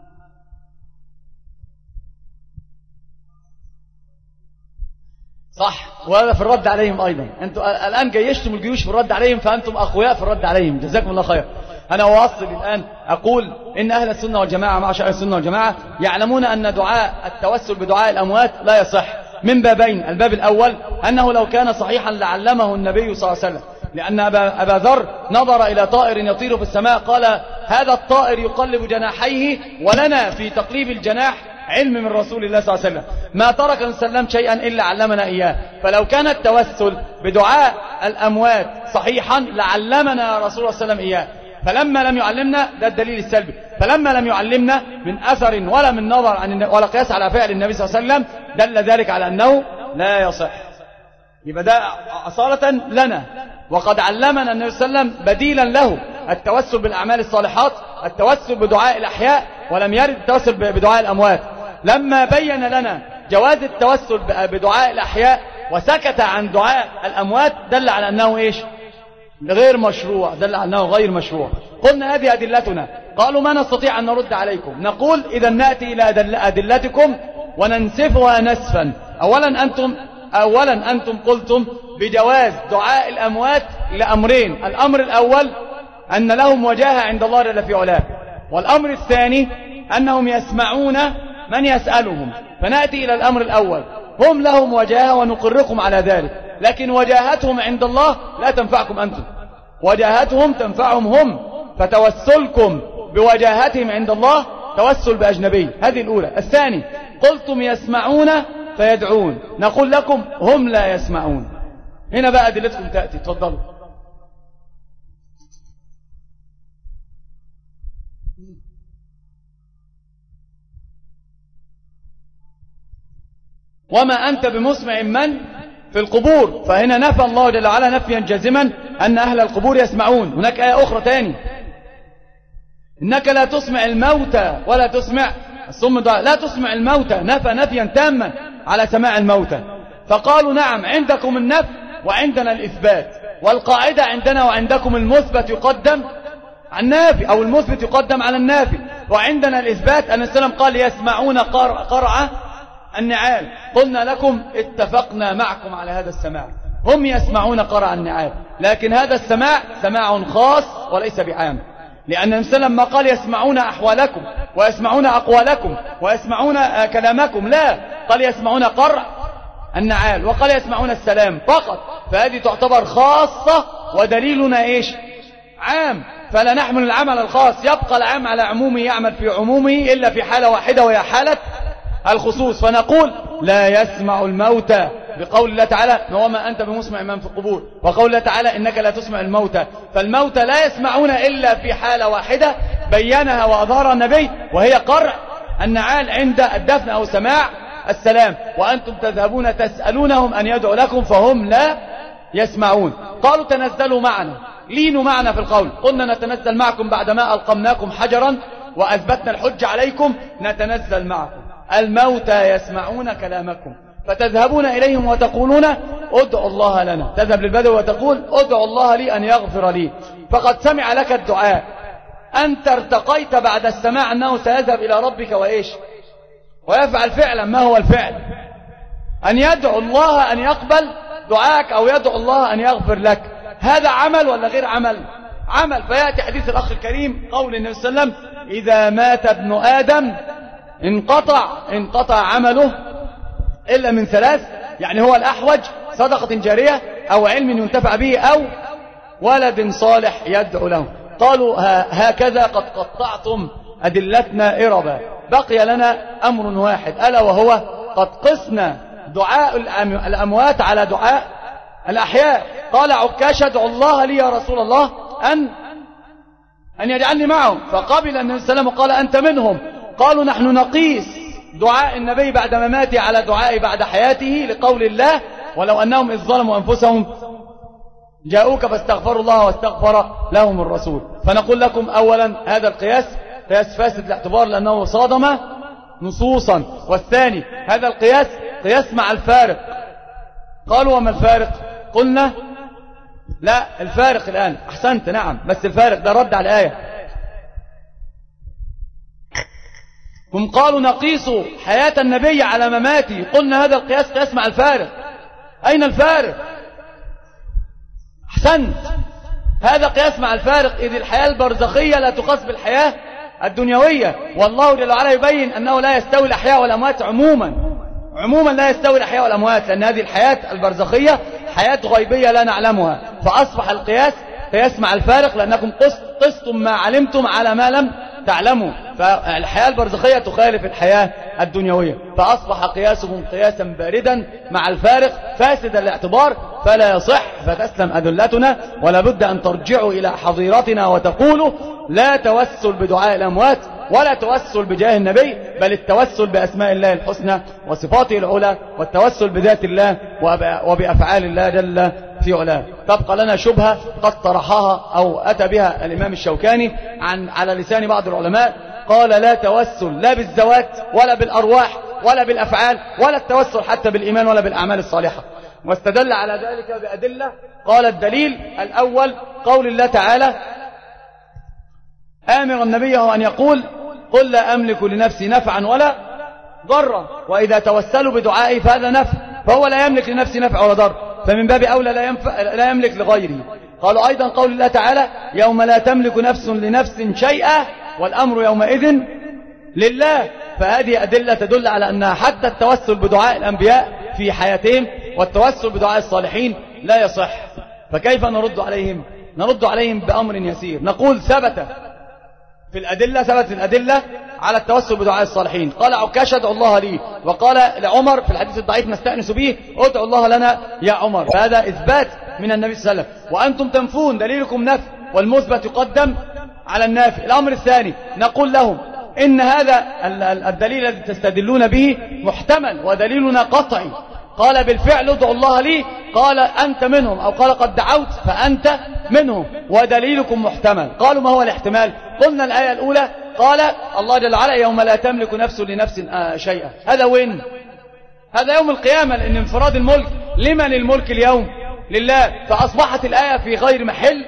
صح، وهذا في الرد عليهم أيضا. أنتم الآن جيشتم الجيوش في الرد عليهم، فأنتم أقوياء في الرد عليهم، جزاكم الله خير. أنا أواصل الآن أقول إن أهل السنة والجماعة، معشر أهل السنة والجماعة، يعلمون أن دعاء التوسل بدعاء الأموات لا يصح من بابين. الباب الأول أنه لو كان صحيحا لعلمه النبي صلى الله عليه وسلم، لأن أبا ذر نظر إلى طائر يطير في السماء قال هذا الطائر يقلب جناحيه ولنا في تقليب الجناح علم من رسول الله صلى الله عليه وسلم، ما ترك وسلم شيئا إلا علمنا إياه. فلو كان التوسل بدعاء الأموات صحيحا لعلمنا رسول الله صلى الله عليه وسلم إياه، فلما لم يعلمنا، ده الدليل السلبي، فلما لم يعلمنا من أثر ولا من نظر ولا قياس على فعل النبي صلى الله عليه وسلم دل ذلك على أنه لا يصح. يبقى ده أصالة لنا، وقد علمنا النبي صلى الله عليه وسلم بديلا له التوسل بالأعمال الصالحات، التوسل بدعاء الأحياء، ولم يرد التوسل بدعاء الأموات. لما بين لنا جواز التوسل بدعاء الأحياء وسكت عن دعاء الأموات دل على أنه إيش؟ غير مشروع، دل على أنه غير مشروع. قلنا هذه أدلتنا. قالوا ما نستطيع أن نرد عليكم. نقول إذا نأتي إلى أدلتكم وننسفها نسفا. أولا أنتم قلتم بجواز دعاء الأموات لأمرين. الأمر الأول أن لهم وجاهة عند الله جل في علاه، والأمر الثاني أنهم يسمعون من يسألهم. فنأتي إلى الأمر الأول، هم لهم وجاهة ونقركم على ذلك، لكن وجاهتهم عند الله لا تنفعكم أنتم، وجاهتهم تنفعهم هم، فتوسلكم بوجاهتهم عند الله توسل بأجنبي. هذه الأولى. الثاني قلتم يسمعون فيدعون، نقول لكم هم لا يسمعون. هنا بقى أدلتكم تأتي، تفضلوا. وما أنت بمسمع من في القبور، فهنا نفى الله جل وعلا نفيا جازما أن أهل القبور يسمعون. هناك آية أخرى تاني، إنك لا تسمع الموتى ولا تسمع الصم لا تسمع الموتى، نفى نفيا تاما على سماع الموتى. فقالوا نعم عندكم النفي وعندنا الإثبات، والقاعدة عندنا وعندكم المثبت يقدم على النافي، أو المثبت يقدم على النافي، وعندنا الإثبات أن السلام قال يسمعون قرع النعال. قلنا لكم اتفقنا معكم على هذا السماع، هم يسمعون قرع النعال، لكن هذا السماع سماع خاص وليس بعام، لأن السلام ما قال يسمعون أحوالكم ويسمعون أقوالكم ويسمعون كلامكم، لا، قال يسمعون قرع النعال وقال يسمعون السلام فقط. فهذه تعتبر خاصة ودليلنا إيش؟ عام. فلا نحمل العمل الخاص، يبقى العام على عمومه، يعمل في عمومه إلا في حالة واحدة وهي حالة الخصوص. فنقول لا يسمع الموتى بقول الله تعالى وما أنت بمسمع من في القبور، وقول الله تعالى إنك لا تسمع الموتى. فالموتى لا يسمعون إلا في حالة واحدة بينها وأظهرها النبي، وهي قرع النعال عند الدفن أو سماع السلام. وأنتم تذهبون تسألونهم أن يدعوا لكم فهم لا يسمعون. قالوا تنزلوا معنا، لينوا معنا في القول. قلنا نتنزل معكم بعدما ألقمناكم حجرا وأثبتنا الحج عليكم، نتنزل معكم. الموتى يسمعون كلامكم، فتذهبون إليهم وتقولون ادعوا الله لنا. تذهب للبدو وتقول ادعوا الله لي أن يغفر لي، فقد سمع لك الدعاء. أنت ارتقيت بعد السماع أنه سيذهب إلى ربك وإيش ويفعل فعلا. ما هو الفعل؟ أن يدعو الله أن يقبل دعاك، أو يدعو الله أن يغفر لك. هذا عمل ولا غير عمل؟ عمل. فيأتي حديث الأخ الكريم قول النبي صلى الله عليه وسلم إذا مات ابن آدم انقطع عمله إلا من ثلاث، يعني هو الأحوج: صدقة جارية، أو علم ينتفع به، أو ولد صالح يدعو له. قالوا هكذا قد قطعتم أدلتنا إربا. بقي لنا أمر واحد، ألا وهو قد قسنا دعاء الأموات على دعاء الأحياء. قال عكاشة ادعو الله لي يا رسول الله أن يجعلني معهم، فقبل النبي صلى الله عليه وسلم وقال أنت منهم. قالوا نحن نقيس دعاء النبي بعد مماته على دعائه بعد حياته، لقول الله ولو أنهم إذ ظلموا أنفسهم جاءوك فاستغفروا الله واستغفر لهم الرسول. فنقول لكم أولا هذا القياس قياس فاسد الاعتبار لأنه صادم نصوصا. والثاني هذا القياس قياس مع الفارق. قالوا وما الفارق؟ قلنا لا الفارق الآن أحسنت نعم، بس الفارق ده رد على الآية. هم قالوا نقيس حياة النبي على مماته، قلنا هذا القياس قياس مع الفارق. أين الفارق؟ أحسنت، هذا قياس مع الفارق، إذ الحياة البرزخية لا تقاس بالحياة الدنيوية. والله جل وعلا يبين أنه لا يستوي الأحياء والأموات عموما لا يستوي الأحياء والأموات، لأن هذه الحياة البرزخية حياة غيبية لا نعلمها. فأصبح القياس قياس مع الفارق، لأنكم قستم ما علمتم على ما لم تعلموا. فالحياة البرزخية تخالف الحياة الدنيوية، فأصبح قياسهم قياسا باردا مع الفارق فاسد الاعتبار، فلا يصح. فتسلم أدلتنا، ولا بد أن ترجعوا إلى حظيرتنا وتقولوا لا توسل بدعاء الأموات ولا توسل بجاه النبي، بل التوسل بأسماء الله الحسنى وصفاته العلى، والتوسل بذات الله وبأفعال الله جل في علاه. تبقى لنا شبهة قد طرحها أو أتى بها الإمام الشوكاني على لسان بعض العلماء، قال لا توسل لا بالذوات ولا بالأرواح ولا بالأفعال، ولا التوسل حتى بالإيمان ولا بالأعمال الصالحة. واستدل على ذلك بأدلة. قال الدليل الأول قول الله تعالى آمر النبي أن يقول قل لا أملك لنفسي نفعا ولا ضرا، وإذا توسلوا بدعائي فهذا نفع، فهو لا يملك لنفسه نفع ولا ضر، فمن باب أولى لا يملك لغيره. قالوا أيضا قول الله تعالى يوم لا تملك نفس لنفس شيئا والأمر يومئذ لله. فهذه أدلة تدل على أن حتى التوسل بدعاء الأنبياء في حياتهم والتوسل بدعاء الصالحين لا يصح. فكيف نرد عليهم؟ نرد عليهم بأمر يسير، نقول ثبت الأدلة على التوسل بدعاء الصالحين. قال عكاشة ادعو الله لي، وقال لعمر في الحديث الضعيف نستأنس به ادعو الله لنا يا عمر. فهذا إثبات من النبي صلى الله عليه وسلم، وأنتم تنفون، دليلكم نفي، والمثبت يقدم على النافي. الأمر الثاني نقول لهم إن هذا الدليل الذي تستدلون به محتمل ودليلنا قطعي. قال بالفعل ادعو الله لي، قال أنت منهم، أو قال قد دعوت فأنت منهم، ودليلكم محتمل. قالوا ما هو الاحتمال؟ قلنا الآية الأولى قال الله جل وعلا يوم لا تملك نفس لنفس شيئا. هذا وين؟ هذا يوم القيامة، لأن انفراد الملك لمن الملك اليوم؟ لله. فأصبحت الآية في غير محل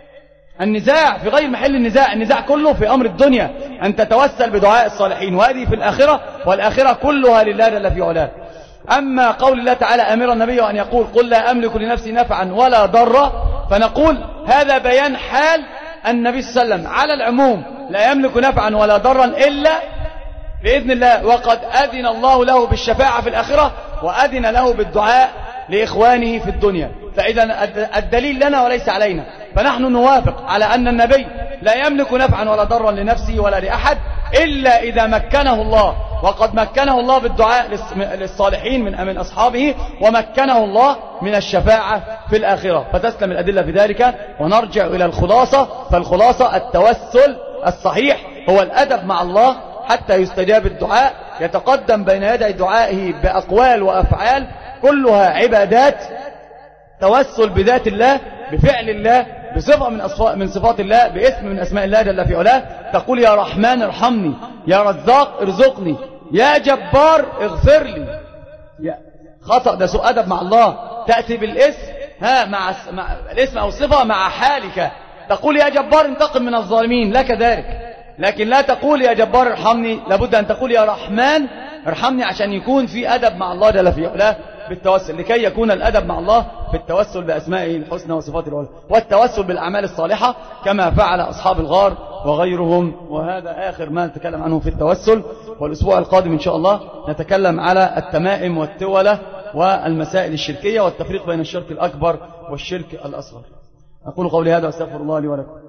النزاع، في غير محل النزاع كله في أمر الدنيا أن تتوسل بدعاء الصالحين، وهذه في الآخرة، والآخرة كلها لله جل في علاه. أما قول الله تعالى أمر النبي أن يقول قل لا أملك لنفسي نفعا ولا ضرا، فنقول هذا بيان حال النبي صلى الله عليه وسلم على العموم، لا يملك نفعا ولا ضرا إلا بإذن الله، وقد أذن الله له بالشفاعة في الآخرة، وأذن له بالدعاء لإخوانه في الدنيا. فإذا الدليل لنا وليس علينا. فنحن نوافق على أن النبي لا يملك نفعا ولا ضرا لنفسه ولا لأحد إلا إذا مكنه الله، وقد مكنه الله بالدعاء للصالحين من أصحابه، ومكنه الله من الشفاعة في الآخرة. فتسلم الأدلة في ذلك. ونرجع إلى الخلاصة، فالخلاصة التوسل الصحيح هو الأدب مع الله حتى يستجاب الدعاء، يتقدم بين يدي دعائه بأقوال وأفعال كلها عبادات، توسل بذات الله، بفعل الله، بصفة من صفات الله، باسم من أسماء الله جل في علاه. تقول يا رحمن ارحمني، يا رزاق ارزقني، يا جبار اغفر لي. خطأ، ده سوء أدب مع الله. تأتي بالاسم مع الاسم أو الصفة مع حالك. تقول يا جبار انتقم من الظالمين، لك ذلك، لكن لا تقول يا جبار ارحمني، لابد أن تقول يا رحمن ارحمني، عشان يكون في أدب مع الله جل في علاه بالتوسل، لكي يكون الأدب مع الله بالتوسل بأسمائه الحسنى وصفاته العلى، والتوسل بالأعمال الصالحة كما فعل أصحاب الغار وغيرهم. وهذا آخر ما نتكلم عنه في التوسل. والأسبوع القادم إن شاء الله نتكلم على التمائم والتولة والمسائل الشركية والتفريق بين الشرك الأكبر والشرك الأصغر. أقول قولي هذا وأستغفر الله لي ولكم.